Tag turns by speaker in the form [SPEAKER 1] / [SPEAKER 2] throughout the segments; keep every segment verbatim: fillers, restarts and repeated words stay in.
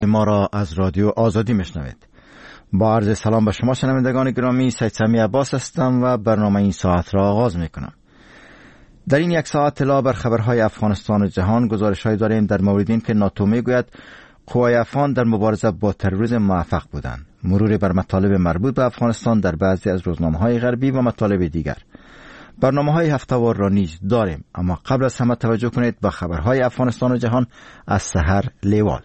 [SPEAKER 1] ما را از رادیو آزادی میشنوید. با عرض سلام به شما شنوندگان گرامی، سید سمی عباس هستم و برنامه این ساعت را آغاز میکنم. در این یک ساعت اطلاع بر خبرهای افغانستان و جهان، گزارش‌هایی داریم در مورد این که ناتو میگوید قوای افغان در مبارزه با تروریسم موفق بودند. مرور بر مطالب مربوط به افغانستان در بعضی از روزنامه‌های غربی و مطالب دیگر. برنامه‌های هفته‌وار را نیز داریم، اما قبل از همه توجه کنید به خبرهای افغانستان و جهان از سحر لیوال.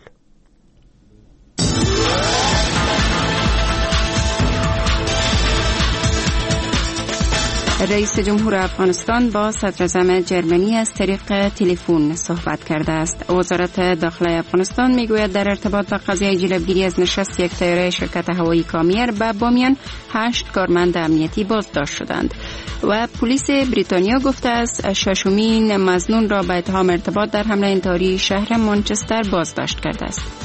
[SPEAKER 2] رئیس جمهور افغانستان با صدراعظم جرمنی از طریق تلفن صحبت کرده است. وزارت داخلی افغانستان میگوید در ارتباط با قضیه جلوگیری از نشست یک طیاره شرکت هوایی کامیر به بامیان هشت کارمند امنیتی بازداشت شدند و پلیس بریتانیا گفته است ششمین مظنون را به اتهام ارتباط در حمله انتحاری شهر مانچستر بازداشت کرده است.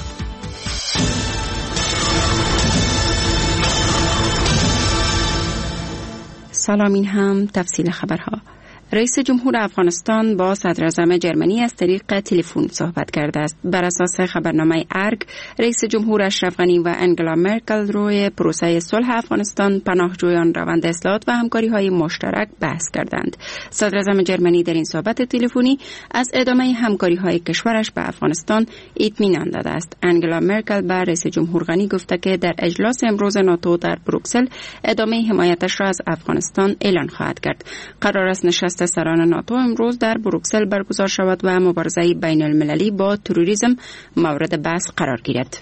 [SPEAKER 2] سلام، این هم تفصیل خبرها. رئیس جمهور افغانستان با صدراعظم جرمنی از طریق تلفن صحبت کرده است. بر اساس خبرنامه ارگ، رئیس جمهور اشرف غنی و انگلا مرکل روی پروسه صلح افغانستان، پناهجویان، روند اصلاحات و همکاری‌های مشترک بحث کردند. صدراعظم جرمنی در این صحبت تلفنی از ادامه همکاری‌های کشورش به افغانستان اطمینان داده است. انگلا مرکل به رئیس جمهور غنی گفته که در اجلاس امروز ناتو در بروکسل ادامه حمایتش را از افغانستان اعلان خواهد کرد. قرار است نشست سران ناتو امروز در بروکسل برگزار شود و مبارزه بین المللی با تروریسم مورد بحث قرار گیرد.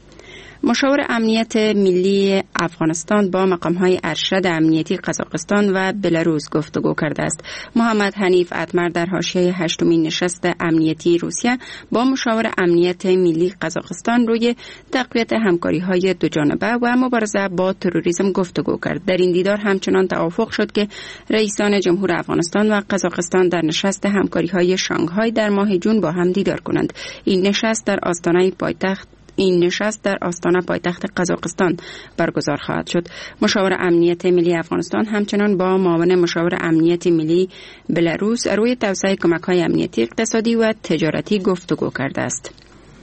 [SPEAKER 2] مشاور امنیت ملی افغانستان با مقام‌های ارشد امنیتی قزاقستان و بلاروس گفتگو کرده است. محمد حنیف اتمر در حاشیه هشتمین نشست امنیتی روسیه با مشاور امنیت ملی قزاقستان روی تقویت همکاری‌های دوجانبه و مبارزه با تروریسم گفتگو کرد. در این دیدار همچنان توافق شد که رئیسان جمهور افغانستان و قزاقستان در نشست همکاری‌های شانگهای در ماه جون با هم دیدار کنند. این نشست در آستانه پایتخت این نشست در آستانه پایتخت قزاقستان برگزار خواهد شد. مشاور امنیت ملی افغانستان همچنان با معاون مشاور امنیت ملی بلاروس روی توسعه کمک‌های امنیتی، اقتصادی و تجارتی گفتگو کرده است.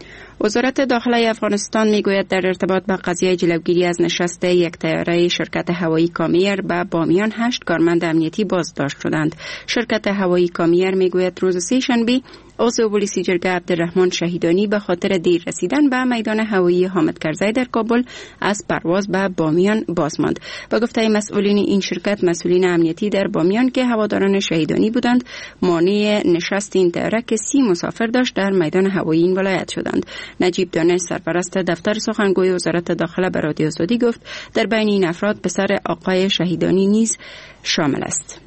[SPEAKER 2] وزارت داخلی افغانستان میگوید در ارتباط با قضیه جلوگیری از نشست یک طیاره شرکت هوایی کامیر به بامیان هشت کارمند امنیتی بازداشت شدند. شرکت هوایی کامیر میگوید روز سه‌شنبه عضو پلیس جرگه عبدالرحمن شهیدانی به خاطر دیر رسیدن به میدان هوایی حامد کرزی در کابل از پرواز به بامیان باز ماند. با گفته مسئولین این شرکت، مسئولین امنیتی در بامیان که هواداران شهیدانی بودند مانع نشست این طیاره که سی مسافر داشت در میدان هوایی این ولایت شدند. نجیب دانش، سرپرست دفتر سخنگوی وزارت داخله، به رادیو آزادی گفت در بین این افراد پسر آقای شهیدانی نیز شامل است.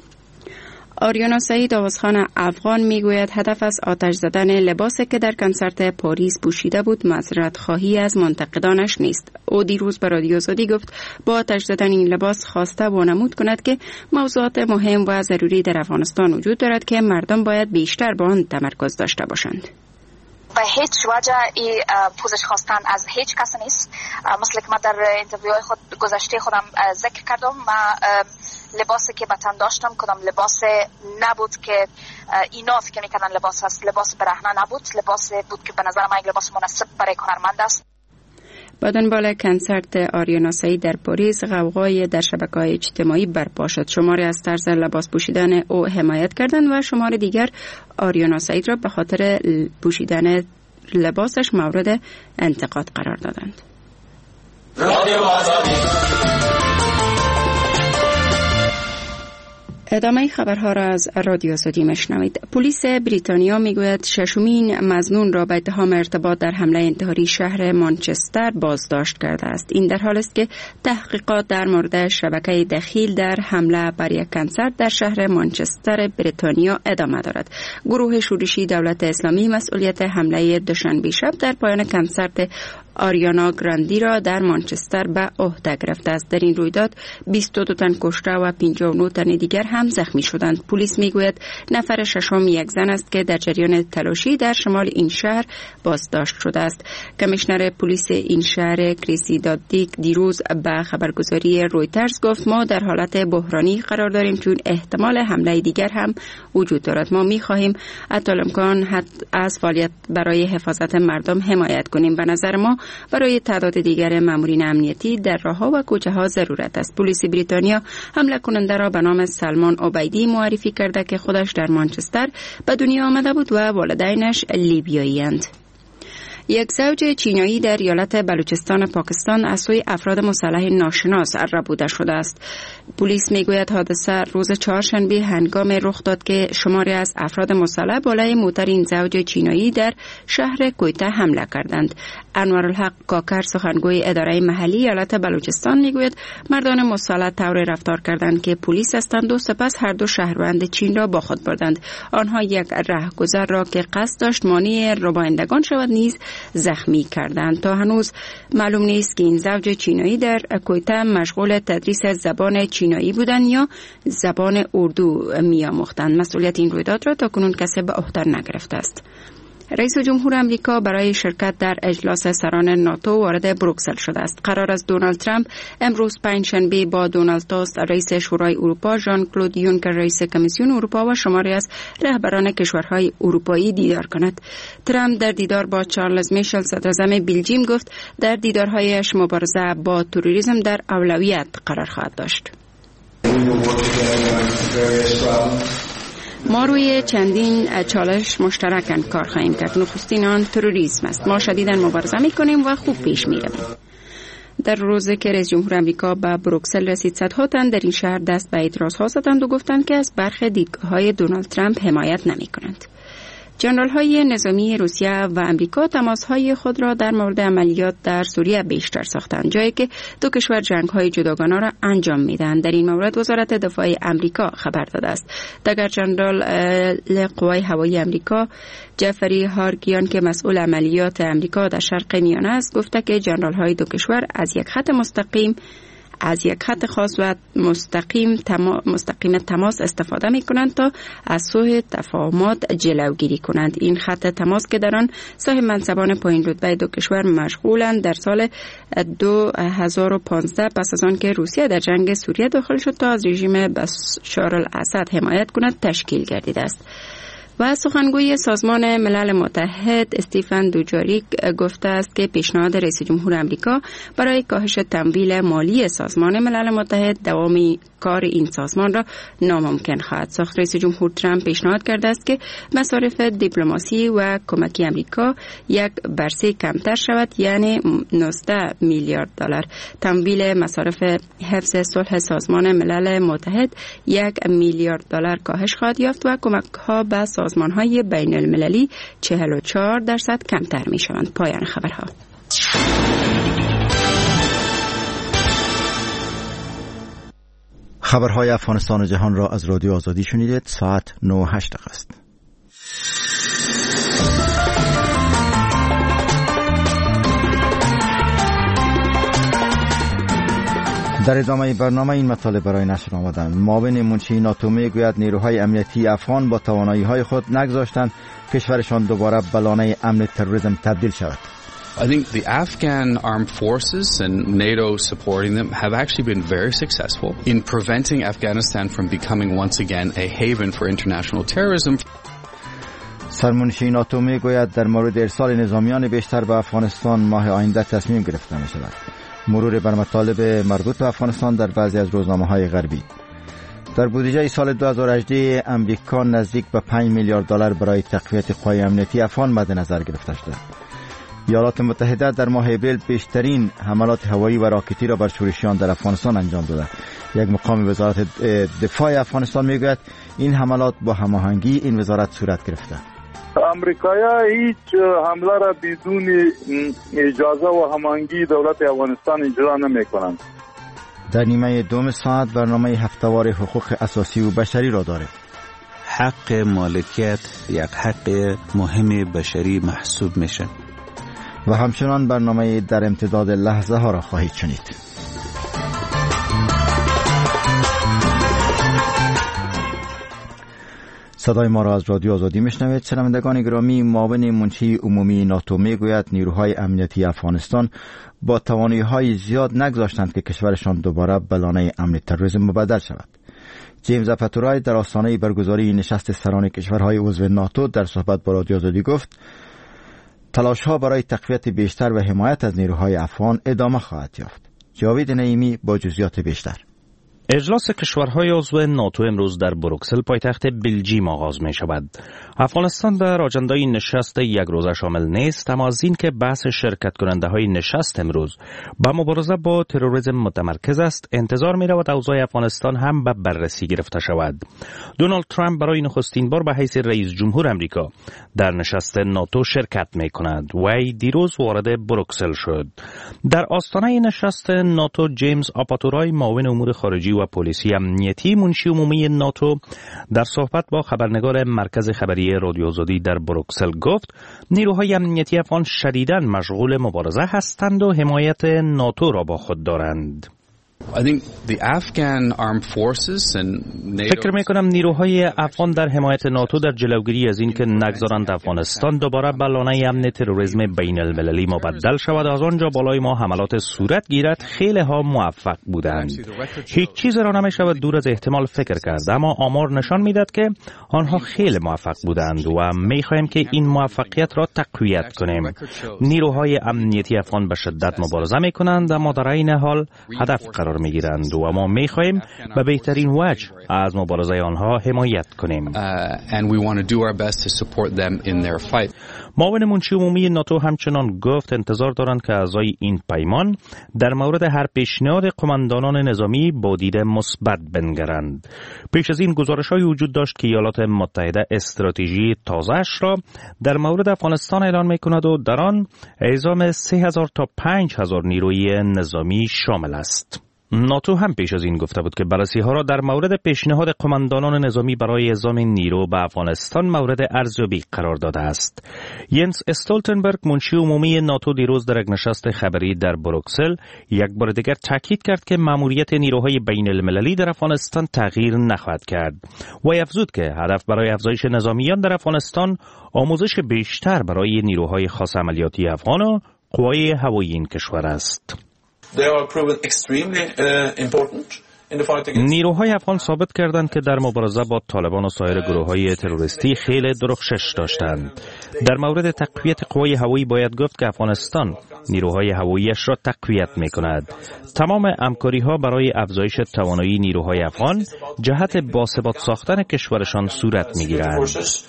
[SPEAKER 2] آریانا سعید، آوازخوان افغان، میگوید هدف از آتش زدن لباسی که در کنسرت پاریس پوشیده بود معذرت خواهی از منتقدانش نیست. او دیروز به رادیو آزادی گفت با آتش زدن این لباس خواسته وانمود کند که موضوعات مهم و ضروری در افغانستان وجود دارد که مردم باید بیشتر به آن تمرکز داشته باشند.
[SPEAKER 3] به هیچ وجه این پوزش خواستن از هیچ کس نیست. مثل که من در اینترویوهای خود گذشته خودم ذکر کردم، من لباسی که به تن داشتم کدام لباس نبود که اینا فکر میکنن لباس هست. لباس برهنه نبود، لباس بود که به نظر من لباس مناسب برای هنرمند است.
[SPEAKER 2] با دنبال کنسرت آریانا سعید در پاریس، غوغای در شبکه‌های اجتماعی برپا شد. شماری از طرز لباس پوشیدن او حمایت کردند و شمار دیگر آریانا سعید را به خاطر پوشیدن لباسش مورد انتقاد قرار دادند. ادامه خبرها را از رادیو آزادی میشنوید. پلیس بریتانیا میگوید ششمین مظنون را به اتهام ارتباط در حمله انتحاری شهر مانچستر بازداشت کرده است. این در حالی است که تحقیقات در مورد شبکه دخیل در حمله بر یک کنسرت در شهر مانچستر بریتانیا ادامه دارد. گروه شورشی دولت اسلامی مسئولیت حمله دوشنبه شب در پایان کنسرت آریانا گراندی را در مانچستر به عهده گرفته است. در این رویداد بیست و دو تن کشته و پنجاه و نه تن دیگر هم زخمی شدند. پلیس میگوید نفر ششم یک زن است که در جریان تلاشی در شمال این شهر بازداشت شده است. کمیشنر پلیس این شهر کریسی دادیک دیروز به خبرگزاری رویترز گفت ما در حالت بحرانی قرار داریم چون احتمال حمله دیگر هم وجود دارد. ما میخواهیم حتی الامکان از فعالیت برای حفاظت مردم حمایت کنیم. به نظر ما برای تعداد دیگر مامورین امنیتی در راه‌ها و کوچه‌ها ضرورت است. پلیس بریتانیا حمله کننده را به نام سلمان عبیدی معرفی کرده که خودش در مانچستر به دنیا آمده بود و والدینش لیبیایی‌اند. یک زوج چینایی در ایالت بلوچستان پاکستان از سوی افراد مسلح ناشناس ربوده شده است. پلیس میگوید حادثه روز چهارشنبه هنگام رخ داد که شماری از افراد مسلح بالای موتر این زوج چینایی در شهر کویته حمله کردند. انوارالحق کاکر سخنگوی اداره محلی ایالت بلوچستان میگوید مردان مسلح طور رفتار کردند که پلیس هستند و سپس هر دو شهروند چین را با خود بردند. آنها یک رهگذر را که قصد داشت مانع ربایندگان شود نیز زخمی کردند. تا هنوز معلوم نیست که این زوج چینایی در کویته مشغول تدریس زبان چینایی بودند یا زبان اردو می‌آموختند. مسئولیت این رویداد را تاکنون کسی به عهده نگرفته است. رئیس جمهور آمریکا برای شرکت در اجلاس سران ناتو وارد بروکسل شده است. قرار است دونالد ترامپ امروز پنجشنبه با دونالد تاسک رئیس شورای اروپا، ژان کلود یونکر رئیس کمیسیون اروپا و شماری از رهبران کشورهای اروپایی دیدار کند. ترامپ در دیدار با چارلز میشل صدراعظم بلژیم گفت در دیدارهایش مبارزه با تروریسم در اولویت قرار خواهد داشت. ما روی چندین چالش مشترکاً کار خواهیم کرد. نخستین آن تروریسم است. ما شدیداً مبارزه می‌کنیم و خوب پیش می‌رویم. در روزی که رئیس جمهور آمریکا به بروکسل رسید، صدها تن در این شهر دست به اعتراض‌ها زدند و گفتند که از برخی دیدگاه‌های دونالد ترامپ حمایت نمی‌کنند. جنرال‌های نظامی روسیه و آمریکا تماس‌های خود را در مورد عملیات در سوریه بیشتر ساختند، جایی که دو کشور جنگ‌های جداگانه را انجام می‌دهند. در این مورد وزارت دفاع آمریکا خبر داده است. دگر جنرال قوای هوایی آمریکا جفری هارگیان که مسئول عملیات آمریکا در شرق میانه است، گفته که جنرال‌های دو کشور از یک خط مستقیم از یک خط خاص و مستقیم تما... مستقیم تماس استفاده می کنند تا از سوء تفاهمات جلوگیری کنند. این خط تماس که در آن صاحب منصبان پایین رتبه دو کشور مشغولند در سال دو هزار و پانزده پس از آن که روسیه در جنگ سوریه داخل شد تا از رژیم بشار الاسد حمایت کند تشکیل گردیده است. و سخنگوی سازمان ملل متحد استیفن دوجاریک گفته است که پیشنهاد رئیس جمهور آمریکا برای کاهش تمویل مالی سازمان ملل متحد دوامی کار این سازمان را ناممکن خواهد ساخت. رئیس جمهور ترامپ پیشنهاد کرده است که مصارف دیپلماسی و کمکی آمریکا یک بر سه کمتر شود، یعنی نوزده میلیارد دلار. تمویل مصارف حفظ صلح سازمان ملل متحد یک میلیارد دلار کاهش خواهد یافت و کمک‌ها به سازمان‌های بین المللی چهل و چهار درصد کمتر می‌شوند. پایان خبرها.
[SPEAKER 1] خبرهای افغانستان و جهان را از رادیو آزادی شنیدید. ساعت نه و هشت دقیقه است. در ادامه برنامه این مطالب برای نشر آمدند. معاون منشی ناتو میگوید نیروهای امنیتی افغان با توانایی‌های خود نگذاشتند کشورشان دوباره به لانه امن تروریسم تبدیل شود.
[SPEAKER 4] I think the Afghan armed forces and NATO supporting them have actually been very successful in preventing Afghanistan from becoming once again a haven for international terrorism.
[SPEAKER 1] سرمنشی ناتو میگوید در مورد ارسال نظامیان بیشتر به افغانستان ماه آینده تصمیم گرفته می شود. مرور بر مطالب مربوط به افغانستان در بعضی از روزنامه‌های غربی. در بودجه سال دو هزار و هجده امریکا نزدیک به پنج میلیارد دلار برای تقویت قوای امنیتی افغان مد نظر گرفته شده. ایالات متحده در ماه اپریل بیشترین حملات هوایی و راکتی را بر شورشیان در افغانستان انجام داده. یک مقام وزارت دفاع افغانستان میگوید این حملات با هماهنگی این وزارت صورت گرفته.
[SPEAKER 5] امریکایی‌ها هیچ حمله را بدون اجازه و هماهنگی دولت افغانستان اجرا نمی‌کنند.
[SPEAKER 1] در نیمه دوم ساعت برنامه هفته‌وار حقوق اساسی و بشری را داریم.
[SPEAKER 6] حق مالکیت یک حق مهم بشری محسوب میشه.
[SPEAKER 1] و همچنان برنامه در امتداد لحظه ها را خواهید شنید. صدای ما را از رادیو آزادی میشنوید. شنوندگان گرامی، معاون منشی عمومی ناتو میگوید نیروهای امنیتی افغانستان با توانایی‌های زیاد نگذاشتند که کشورشان دوباره به لانه امن تروریسم مبدل شود. جیمز اپاتورای در آستانه برگزاری نشست سران کشورهای عضو ناتو در صحبت با رادیو آزادی گفت تلاش‌ها برای تقویت بیشتر و حمایت از نیروهای افغان ادامه خواهد یافت. جاوید نعیمی با جزئیات بیشتر.
[SPEAKER 7] اجلاس کشورهای عضو ناتو امروز در بروکسل پایتخت بلژیم آغاز می شود. افغانستان در آجندای نشست یک روزه شامل نیست، اما از این که بحث شرکت کننده های نشست امروز با مبارزه با تروریسم متمرکز است، انتظار می رود اوضاع افغانستان هم به بررسی گرفته شود. دونالد ترامپ برای نخستین بار به حیث رئیس جمهور امریکا در نشست ناتو شرکت می کند. وی دیروز وارد بروکسل شد. در آستانه نشست ناتو جیمز آپاتورای معاون امور خارجی و پلیسی امنیتی منشی عمومی ناتو در صحبت با خبرنگار مرکز خبری رادیو آزادی در بروکسل گفت نیروهای امنیتی افغان شدیداً مشغول مبارزه هستند و حمایت ناتو را با خود دارند. فکر میکنم نیروهای افغان در حمایت ناتو در جلوگیری از این که نگذارند افغانستان دوباره به لانه امن تروریسم بین المللی مبدل شود از آنجا بالای ما حملات صورت گیرد خیلی ها موفق بودند. هیچ چیز را نمیشود دور از احتمال فکر کرد، اما آمار نشان میدهد که آنها خیلی موفق بودند و میخواهیم که این موفقیت را تقویت کنیم. نیروهای امنیتی افغان به شدت مبارزه میکنند، اما در این حال هدف قرار میگیرند و ما میخواهیم به بهترین وجه از مبارزه آنها حمایت کنیم. معاون منشی عمومی ناتو همچنان گفت انتظار دارند که اعضای این پیمان در مورد هر پیشنهاد قماندانان نظامی با دید مثبت بنگرند. پیش از این گزارش‌هایی وجود داشت که ایالات متحده استراتژی تازه‌اش را در مورد افغانستان اعلان می‌کند و در آن اعزام سه هزار تا پنج هزار نیروی نظامی شامل است. ناتو هم پیش از این گفته بود که بررسی‌ها را در مورد پیشنهاد قماندانان نظامی برای اعزام نیرو به افغانستان مورد ارزیابی قرار داده است. ینس استولتنبرگ منشی عمومی ناتو دیروز در یک نشست خبری در بروکسل یک بار دیگر تاکید کرد که مأموریت نیروهای بین المللی در افغانستان تغییر نخواهد کرد. وی افزود که هدف برای افزایش نظامیان در افغانستان آموزش بیشتر برای نیروهای خاص عملیاتی افغان و قوای هوایی این کشور است. نیروهای افغان ثابت کردند که در مبارزه با طالبان و سایر گروه‌های تروریستی خیلی درخشش داشتند. در مورد تقویت قوای هوایی باید گفت که افغانستان نیروهای هواییش را تقویت می‌کند. تمام همکاری‌ها برای افزایش توانایی نیروهای افغان جهت باثبات ساختن کشورشان صورت می‌گیرد.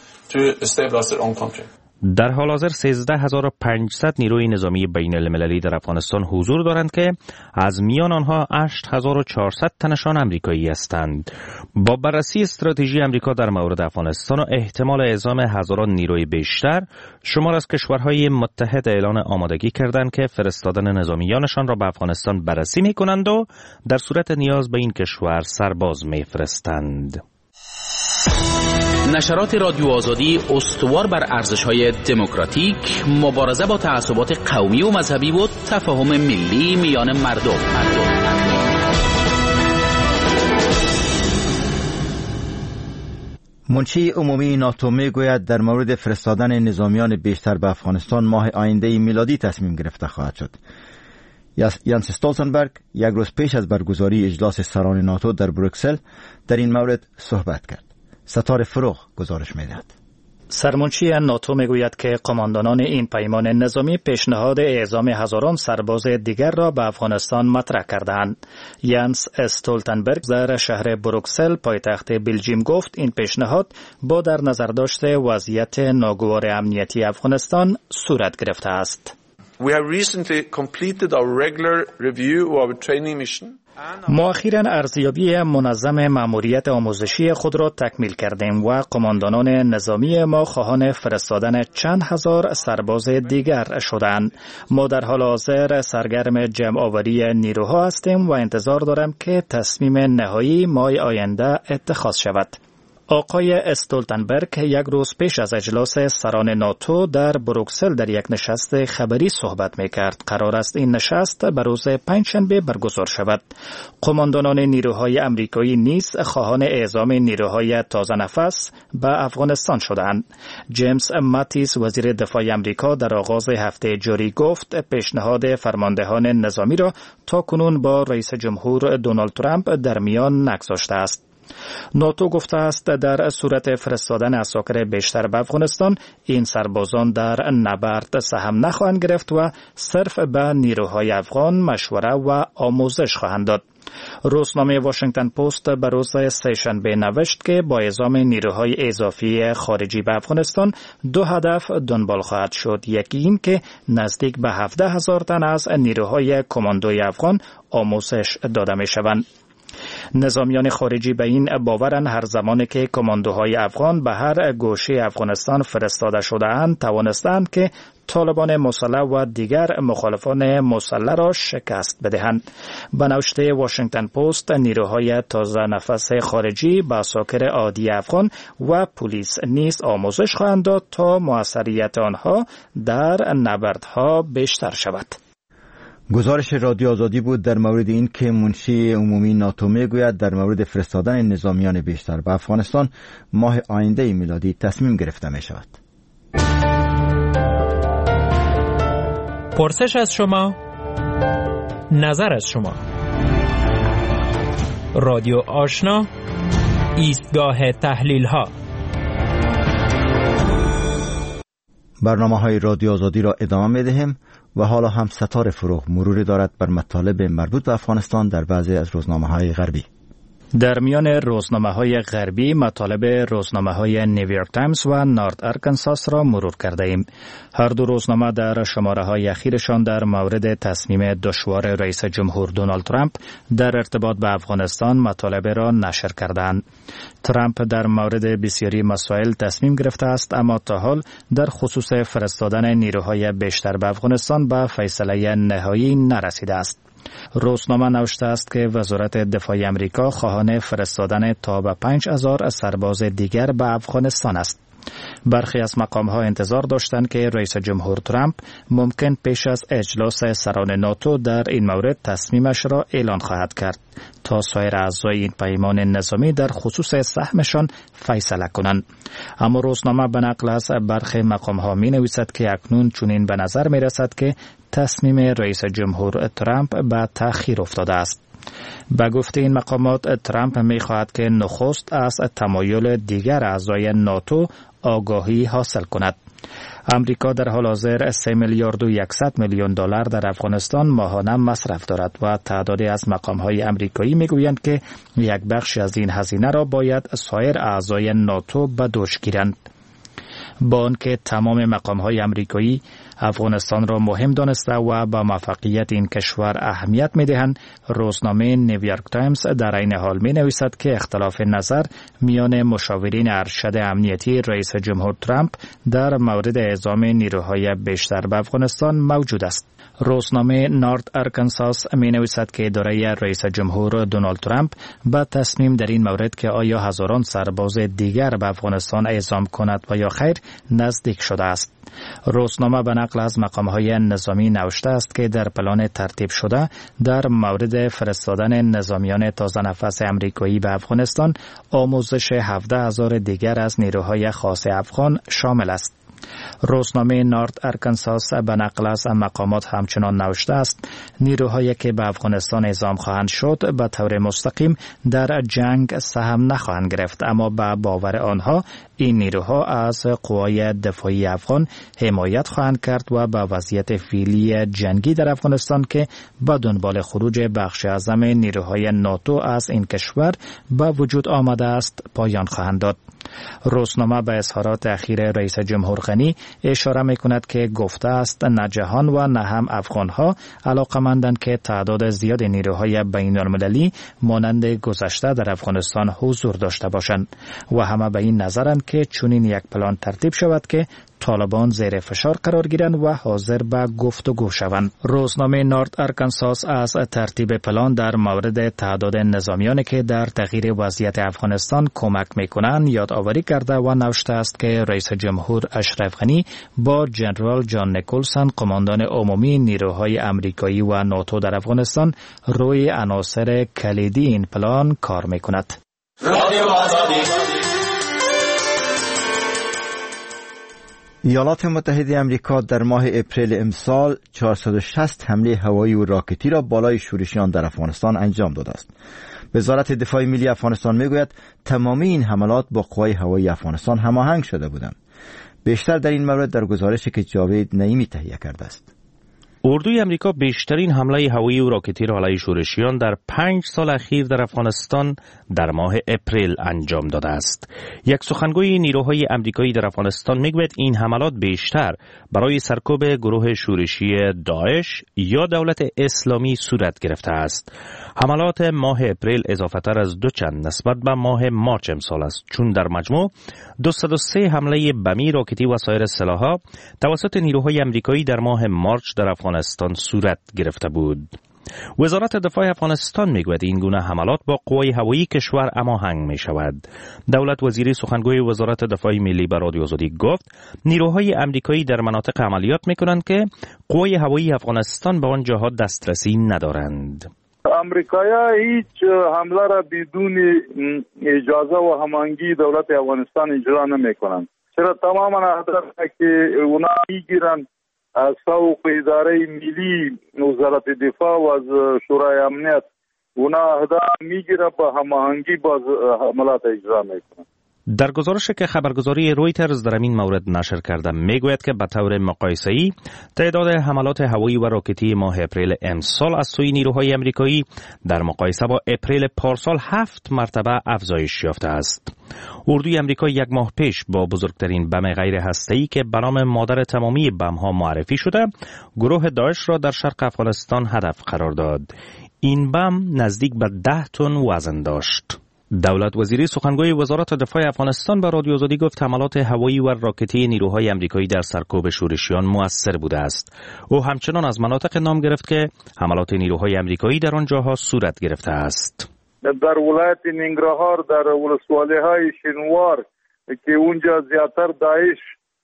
[SPEAKER 7] در حال حاضر سیزده هزار و پانصد نیروی نظامی بین المللی در افغانستان حضور دارند که از میان آنها هشت هزار و چهارصد تنشان امریکایی هستند. با بررسی استراتژی امریکا در مورد افغانستان و احتمال اعزام هزاران نیروی بیشتر، شمار از کشورهای متحد اعلان آمادگی کردند که فرستادن نظامیانشان را به افغانستان بررسی می‌کنند و در صورت نیاز به این کشور سرباز می‌فرستند.
[SPEAKER 8] نشرات رادیو آزادی استوار بر ارزش‌های دموکراتیک، مبارزه با تعصبات قومی و مذهبی و تفاهم ملی میان مردم. مردم.
[SPEAKER 1] منشی عمومی ناتو میگوید در مورد فرستادن نظامیان بیشتر به افغانستان ماه آینده میلادی تصمیم گرفته خواهد شد. ینس استولتنبرگ یک روز پیش از برگزاری اجلاس سران ناتو در بروکسل در این مورد صحبت کرد. ستاره فروغ گزارش می‌دهد.
[SPEAKER 9] سرمنشی ناتو میگوید که قماندانان این پیمان نظامی پیشنهاد اعزام هزاران سرباز دیگر را به افغانستان مطرح کردند. ینس استولتنبرگ در شهر بروکسل پایتخت بلژیم گفت این پیشنهاد با در نظر داشته وضعیت ناگوار امنیتی افغانستان صورت گرفته است.
[SPEAKER 10] We have recently completed our regular review of our training mission.
[SPEAKER 9] ما اخیراً ارزیابی منظم مأموریت آموزشی خود را تکمیل کردیم و قماندانان نظامی ما خواهان فرستادن چند هزار سرباز دیگر شدند. ما در حال حاضر سرگرم جمع آوری نیروها هستیم و انتظار دارم که تصمیم نهایی ماه آینده اتخاذ شود. آقای استولتنبرگ یک روز پیش از اجلاس سران ناتو در بروکسل در یک نشست خبری صحبت می‌کرد. قرار است این نشست به روز پنجشنبه برگزار شود. قماندانان نیروهای آمریکایی نیز خواهان اعزام نیروهای تازه نفس به افغانستان شدند. جیمز ماتیس وزیر دفاع آمریکا در آغاز هفته جاری گفت پیشنهاد فرماندهان نظامی را تا کنون با رئیس جمهور دونالد ترامپ در میان نگذاشته است. ناتو گفته است در صورت فرستادن عساکر بیشتر به افغانستان این سربازان در نبرد سهم نخواهند گرفت و صرف به نیروهای افغان مشوره و آموزش خواهند داد. روزنامه واشنگتن پست به روز سه‌شنبه نوشت که با اعزام نیروهای اضافی خارجی به افغانستان دو هدف دنبال خواهد شد. یکی این که نزدیک به هفده هزار تن از نیروهای کماندوی افغان آموزش داده می شوند. نظامیان خارجی به این باورند هر زمانی که کماندوهای افغان به هر گوشه افغانستان فرستاده شده‌اند توانستند که طالبان مسلح و دیگر مخالفان مسلح را شکست بدهند. به نوشته واشنگتن پست نیروهای تازه نفس خارجی به عساکر عادی افغان و پلیس نیز آموزش خواهند داد تا موثریت آنها در نبردها بیشتر شود.
[SPEAKER 1] گزارش رادیو آزادی بود در مورد این که منشی عمومی ناتو میگوید در مورد فرستادن نظامیان بیشتر به افغانستان ماه آینده میلادی تصمیم گرفته می شود.
[SPEAKER 11] پرسش از شما، نظر از شما. رادیو آشنا، ایستگاه تحلیل ها.
[SPEAKER 1] برنامه های رادیو آزادی را ادامه می دهیم و حالا هم ستاره فروغ مروری دارد بر مطالب مربوط به افغانستان در بعضی از روزنامه های غربی.
[SPEAKER 9] در میان روزنامه های غربی مطالب روزنامه های نیویورک تایمز و نارت آرکانساس را مرور کرده ایم. هر دو روزنامه در شماره های اخیرشان در مورد تصمیم دشوار رئیس جمهور دونالد ترامپ در ارتباط به افغانستان مطالب را نشر کردند. ترامپ در مورد بسیاری مسائل تصمیم گرفته است، اما تا حال در خصوص فرستادن نیروهای بیشتر به افغانستان به فیصله نهایی نرسیده است. روزنامه نوشته است که وزارت دفاع امریکا خواهان فرستادن تا به پنج هزار سرباز دیگر به افغانستان است. برخی از مقام‌ها انتظار داشتند که رئیس جمهور ترامپ ممکن پیش از اجلاس سران ناتو در این مورد تصمیمش را اعلان خواهد کرد تا سایر اعضای این پیمان نظامی در خصوص سهمشان فیصله کنند. اما روزنامه به نقل از برخی مقام‌ها می‌نویسد که اکنون چنین به نظر می‌رسد که تصمیم رئیس جمهور ترامپ به تأخیر افتاده است. به گفته این مقامات ترامپ می‌خواهد که نخست از تمایل دیگر اعضای ناتو آگاهی حاصل کند. امریکا در حال حاضر سه میلیارد و صد میلیون دلار در افغانستان ماهانه مصرف دارد و تعدادی از مقام‌های امریکایی می‌گویند که یک بخش از این هزینه را باید سایر اعضای ناتو به دوش گیرند. با آنکه تمام مقام‌های امریکایی افغانستان را مهم دانسته و با موفقیت این کشور اهمیت می‌دهند، روزنامه نیویورک تایمز در این حال می‌نویسد که اختلاف نظر میان مشاورین ارشد امنیتی رئیس جمهور ترامپ در مورد اعزام نیروهای بیشتر به افغانستان موجود است. روزنامه نارت آرکانساس می نویسد که اداره رئیس جمهور دونالد ترامپ با تصمیم در این مورد که آیا هزاران سرباز دیگر به افغانستان اعزام کند و یا خیر نزدیک شده است. روزنامه به نقل از مقام‌های نظامی نوشته است که در پلان ترتیب شده در مورد فرستادن نظامیان تازه نفس امریکایی به افغانستان آموزش هفده هزار دیگر از نیروهای خاص افغان شامل است. روزنامه نارت آرکانساس به نقل از مقامات همچنان نوشته است نیروهایی که به افغانستان اعزام خواهند شد به طور مستقیم در جنگ سهم نخواهند گرفت، اما به باور آنها این نیروها از قوای دفاعی افغان حمایت خواهند کرد و به وضعیت فعلی جنگی در افغانستان که به دنبال خروج بخش اعظم نیروهای ناتو از این کشور به وجود آمده است پایان خواهند داد. روزنامه به اظهارات اخیر رئیس جمهور غنی اشاره می‌کند که گفته است نه جهان و نه هم افغان‌ها علاقه‌مندند که تعداد زیاد نیروهای بین‌المللی مانند گذشته در افغانستان حضور داشته باشند و همه به این نظرند که چنین یک پلان ترتیب شود که طالبان زیر فشار قرار گیرند و حاضر به گفتگو شوند. روزنامه نارت آرکانساس از ترتیب پلان در مورد تعداد نظامیانی که در تغییر وضعیت افغانستان کمک می‌کنند یادآوری کرده و نوشته است که رئیس جمهور اشرف غنی با جنرال جان نیکلسون قماندان عمومی نیروهای امریکایی و ناتو در افغانستان روی عناصر کلیدی این پلان کار می‌کند.
[SPEAKER 1] ایالات متحده آمریکا در ماه اپریل امسال چهارصد و شصت حمله هوایی و راکتی را بالای شورشیان در افغانستان انجام داده است. وزارت دفاع ملی افغانستان میگوید تمامی این حملات با قوای هوایی افغانستان هماهنگ شده بودند. بیشتر در این مورد در گزارشی که جاوید نعیمی تهیه کرده است.
[SPEAKER 7] اردوی امریکا بیشترین حمله هوایی و راکتی را علیه شورشیان در پنج سال اخیر در افغانستان در ماه اپریل انجام داده است. یک سخنگوی نیروهای امریکایی در افغانستان میگوید این حملات بیشتر برای سرکوب گروه شورشی داعش یا دولت اسلامی صورت گرفته است. حملات ماه اپریل اضافه تر از دو چند نسبت به ماه مارچ امسال است، چون در مجموع دویست و سه حمله بمی، راکتی و سایر سلاح‌ها توسط نیروهای امریکایی در ماه مارچ در افغانستان صورت گرفته بود. وزارت دفاع افغانستان میگوید این گونه حملات با قوای هوایی کشور هماهنگ می شود. دولت وزیری سخنگوی وزارت دفاع ملی به رادیو آزادی گفت نیروهای امریکایی در مناطق عملیات می کنند که قوای هوایی افغانستان به آن جاها دسترسی ندارند.
[SPEAKER 5] امریکایا هیچ حمله را بدون اجازه و هماهنگی دولت افغانستان اجرا نمی کنند. چرا تماما اهداف که اونا میگیرند از سوق اداره ملی وزارت دفاع و از شورای امنیت اونا اهداف میگیره با هماهنگی با حملات اجرا میکنند.
[SPEAKER 7] در گزارشی که خبرگزاری رویترز در این مورد نشر کرده میگوید که به طور مقایسه‌ای تعداد حملات هوایی و راکتی ماه اپریل امسال از سوی نیروهای امریکایی در مقایسه با اپریل پارسال هفت مرتبه افزایش یافته است. اردوی امریکا یک ماه پیش با بزرگترین بم غیر هسته‌ای که به نام مادر تمامی بم‌ها معرفی شده، گروه داعش را در شرق افغانستان هدف قرار داد. این بم نزدیک به ده تن وزن داشت. دولت وزیری سخنگوی وزارت دفاع افغانستان به رادیو آزادی گفت حملات هوایی و راکتی نیروهای امریکایی در سرکوب شورشیان مؤثر بوده است. او همچنان از مناطق نام گرفت که حملات نیروهای امریکایی در آنجاها صورت گرفته است.
[SPEAKER 5] در ولایت ننگرهار در ولسوالی‌های شنوار که اونجا زیاتر داعش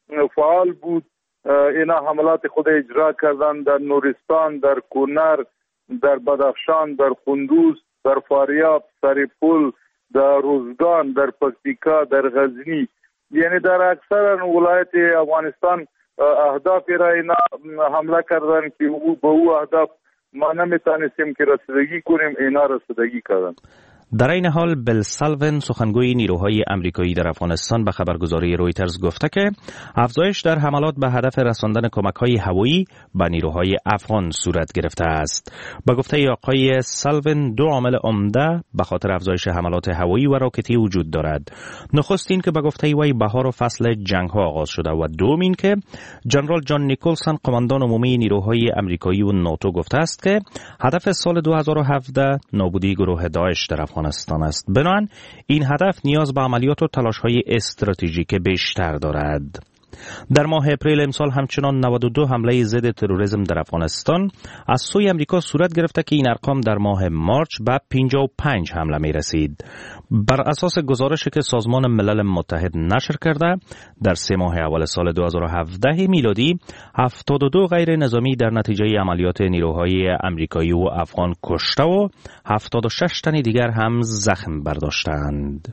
[SPEAKER 5] فعال بود، اینا حملات خود اجرا کردند. در نورستان، در کنر، در بدخشان، در کندوز، در فاریاب، سرپل، در روزگان، در پکتیکا، در غزنی، یعنی در اکثر ولایت افغانستان اهداف را اینا حمله کردن که او به او اهداف ما نمیتونستیم که رسیدگی کنیم، اینا رسیدگی کردن.
[SPEAKER 7] در این حال بل سالون سخنگوی نیروهای امریکایی در افغانستان به خبرگزاری رویترز گفته که افزایش در حملات به هدف رساندن کمک‌های هوایی به نیروهای افغان صورت گرفته است. به گفته آقای سالون دو عامل عمده به خاطر افزایش حملات هوایی و راکتی وجود دارد. نخست این که به گفته وی بهار و فصل جنگ‌ها آغاز شده و دوم این که جنرال جان نیکلسون قماندان عمومی نیروهای امریکایی و ناتو گفته است که هدف سال دو هزار و هفده نابودی گروه داعش در افغانستان است. بنابراین این هدف نیاز به عملیات و تلاش‌های استراتژیک بیشتر دارد. در ماه اپریل امسال همچنان نود و دو حمله ضد تروریسم در افغانستان از سوی امریکا صورت گرفته که این ارقام در ماه مارچ به پنجاه و پنج حمله می رسید. بر اساس گزارشی که سازمان ملل متحد نشر کرده، در سه ماه اول سال دو هزار و هفده میلادی هفتاد و دو غیر نظامی در نتیجه عملیات نیروهای امریکایی و افغان کشته و هفتاد و شش تن دیگر هم زخم برداشتند.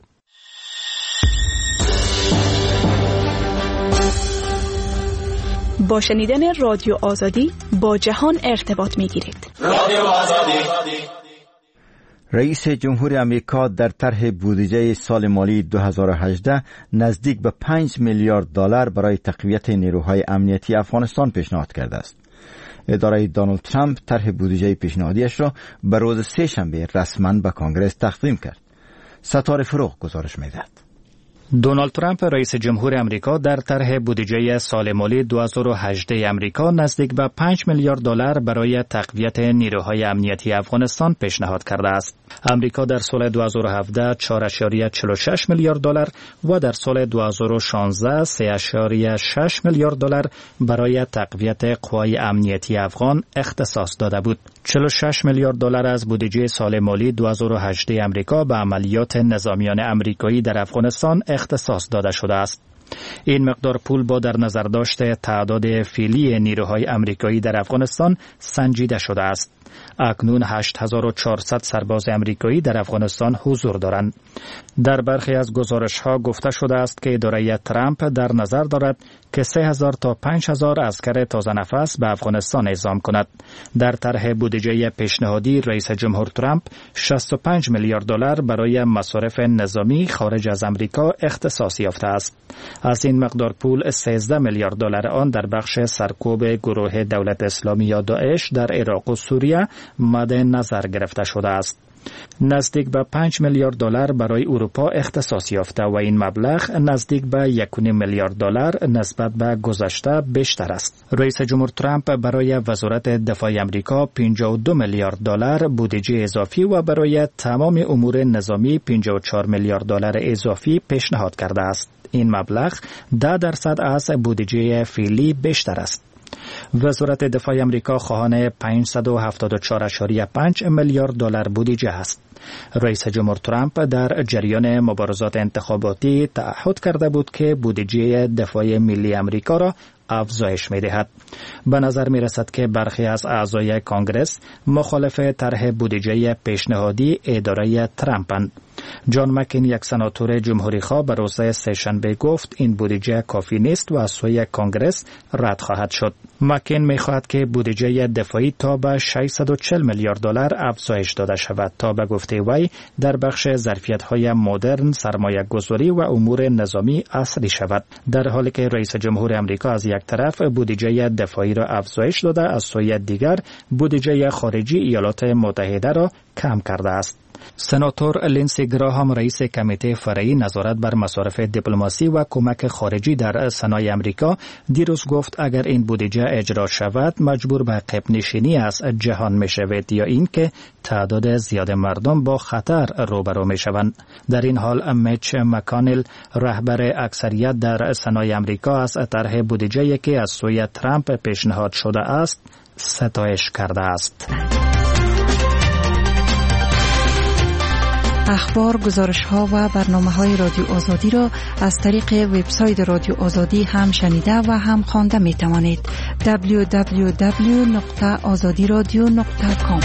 [SPEAKER 12] با شنیدن رادیو آزادی با جهان ارتباط می‌گیرید. رادیو آزادی.
[SPEAKER 1] رئیس جمهور امریکا در طرح بودجه سال مالی دو هزار و هجده نزدیک به پنج میلیارد دلار برای تقویت نیروهای امنیتی افغانستان پیشنهاد کرده است. اداره دونالد ترامپ طرح بودجه پیشنهادیش را به روز سه شنبه رسما به کانگرس تقدیم کرد. ستاره فروغ گزارش می‌دهد.
[SPEAKER 9] دونالد ترامپ رئیس جمهور امریکا در طرح بودجه سال مالی دو هزار و هجده امریکا نزدیک به پنج میلیارد دلار برای تقویت نیروهای امنیتی افغانستان پیشنهاد کرده است. امریکا در سال دو هزار و هفده چهار ممیز چهل و شش میلیارد دلار و در سال دو هزار و شانزده سه ممیز شش میلیارد دلار برای تقویت قوای امنیتی افغان اختصاص داده بود. چهل و شش میلیارد دلار از بودجه سال مالی دو هزار و هجده امریکا به عملیات نظامیان امریکایی در افغانستان اختصاص داده شده است. این مقدار پول با در نظر داشته تعداد فعلی نیروهای امریکایی در افغانستان سنجیده شده است. اکنون هشت هزار و چهارصد سرباز امریکایی در افغانستان حضور دارند. در برخی از گزارش‌ها گفته شده است که اداره ترامپ در نظر دارد که سه هزار تا پنج هزار عسکر تازه نفس به افغانستان اعزام کند. در طرح بودجه پیشنهادی رئیس جمهور ترامپ شصت و پنج میلیارد دلار برای مصارف نظامی خارج از امریکا اختصاص یافته است. از این مقدار پول سیزده میلیارد دلار آن در بخش سرکوب گروه دولت اسلامی یا داعش در عراق و سوریه مد نظر گرفته شده است. نزدیک به پنج میلیارد دلار برای اروپا اختصاص یافته و این مبلغ نزدیک به یک و نیم میلیارد دلار نسبت به گذشته بیشتر است. رئیس جمهور ترامپ برای وزارت دفاع آمریکا پنجاه و دو میلیارد دلار بودجه اضافی و برای تمام امور نظامی پنجاه و چهار میلیارد دلار اضافی پیشنهاد کرده است. این مبلغ ده درصد از بودجه فعلی بیشتر است. وزارت دفاع آمریکا خواهان پانصد و هفتاد و چهار ممیز پنج میلیارد دلار بودجه است. رئیس جمهور ترامپ در جریان مبارزات انتخاباتی تعهد کرده بود که بودجه دفاع ملی آمریکا را افزایش می دهد. به نظر می رسد که برخی از اعضای کانگرس مخالف طرح بودجه پیشنهادی اداره ترامپند. جان مکین یک سناتور جمهوری خواه به روز سه‌شنبه گفت این بودجه کافی نیست و از سوی کانگرس رد خواهد شد. مکین می خواهد که بودجه دفاعی تا به ششصد و چهل میلیارد دلار افزایش داده شود تا به گفته وی در بخش ظرفیت‌های مدرن، سرمایه گذاری و امور نظامی عصری شود. در حالی که رئیس جمهور آمریکا از یک طرف بودجه دفاعی را افزایش داده، از سوی دیگر بودجه خارجی ایالات متحده را کم کرده است. سناتور لینسی گراهام رئیس کمیته فرعی نظارت بر مصارف دیپلماسی و کمک خارجی در سنای امریکا دیروز گفت اگر این بودجه اجرا شود مجبور به عقب نشینی از جهان می شود یا اینکه تعداد زیاد مردم با خطر روبرو می شوند. در این حال میچ مکانل رهبر اکثریت در سنای امریکا از طرح بودجه‌ای که از سوی ترامپ پیشنهاد شده است ستایش کرده است.
[SPEAKER 13] اخبار، گزارش‌ها و برنامه‌های رادیو آزادی را از طریق وبسایت رادیو آزادی هم شنیده و هم خوانده می‌توانید. دبلیو دبلیو دبلیو نقطه آزادی رادیو نقطه کام.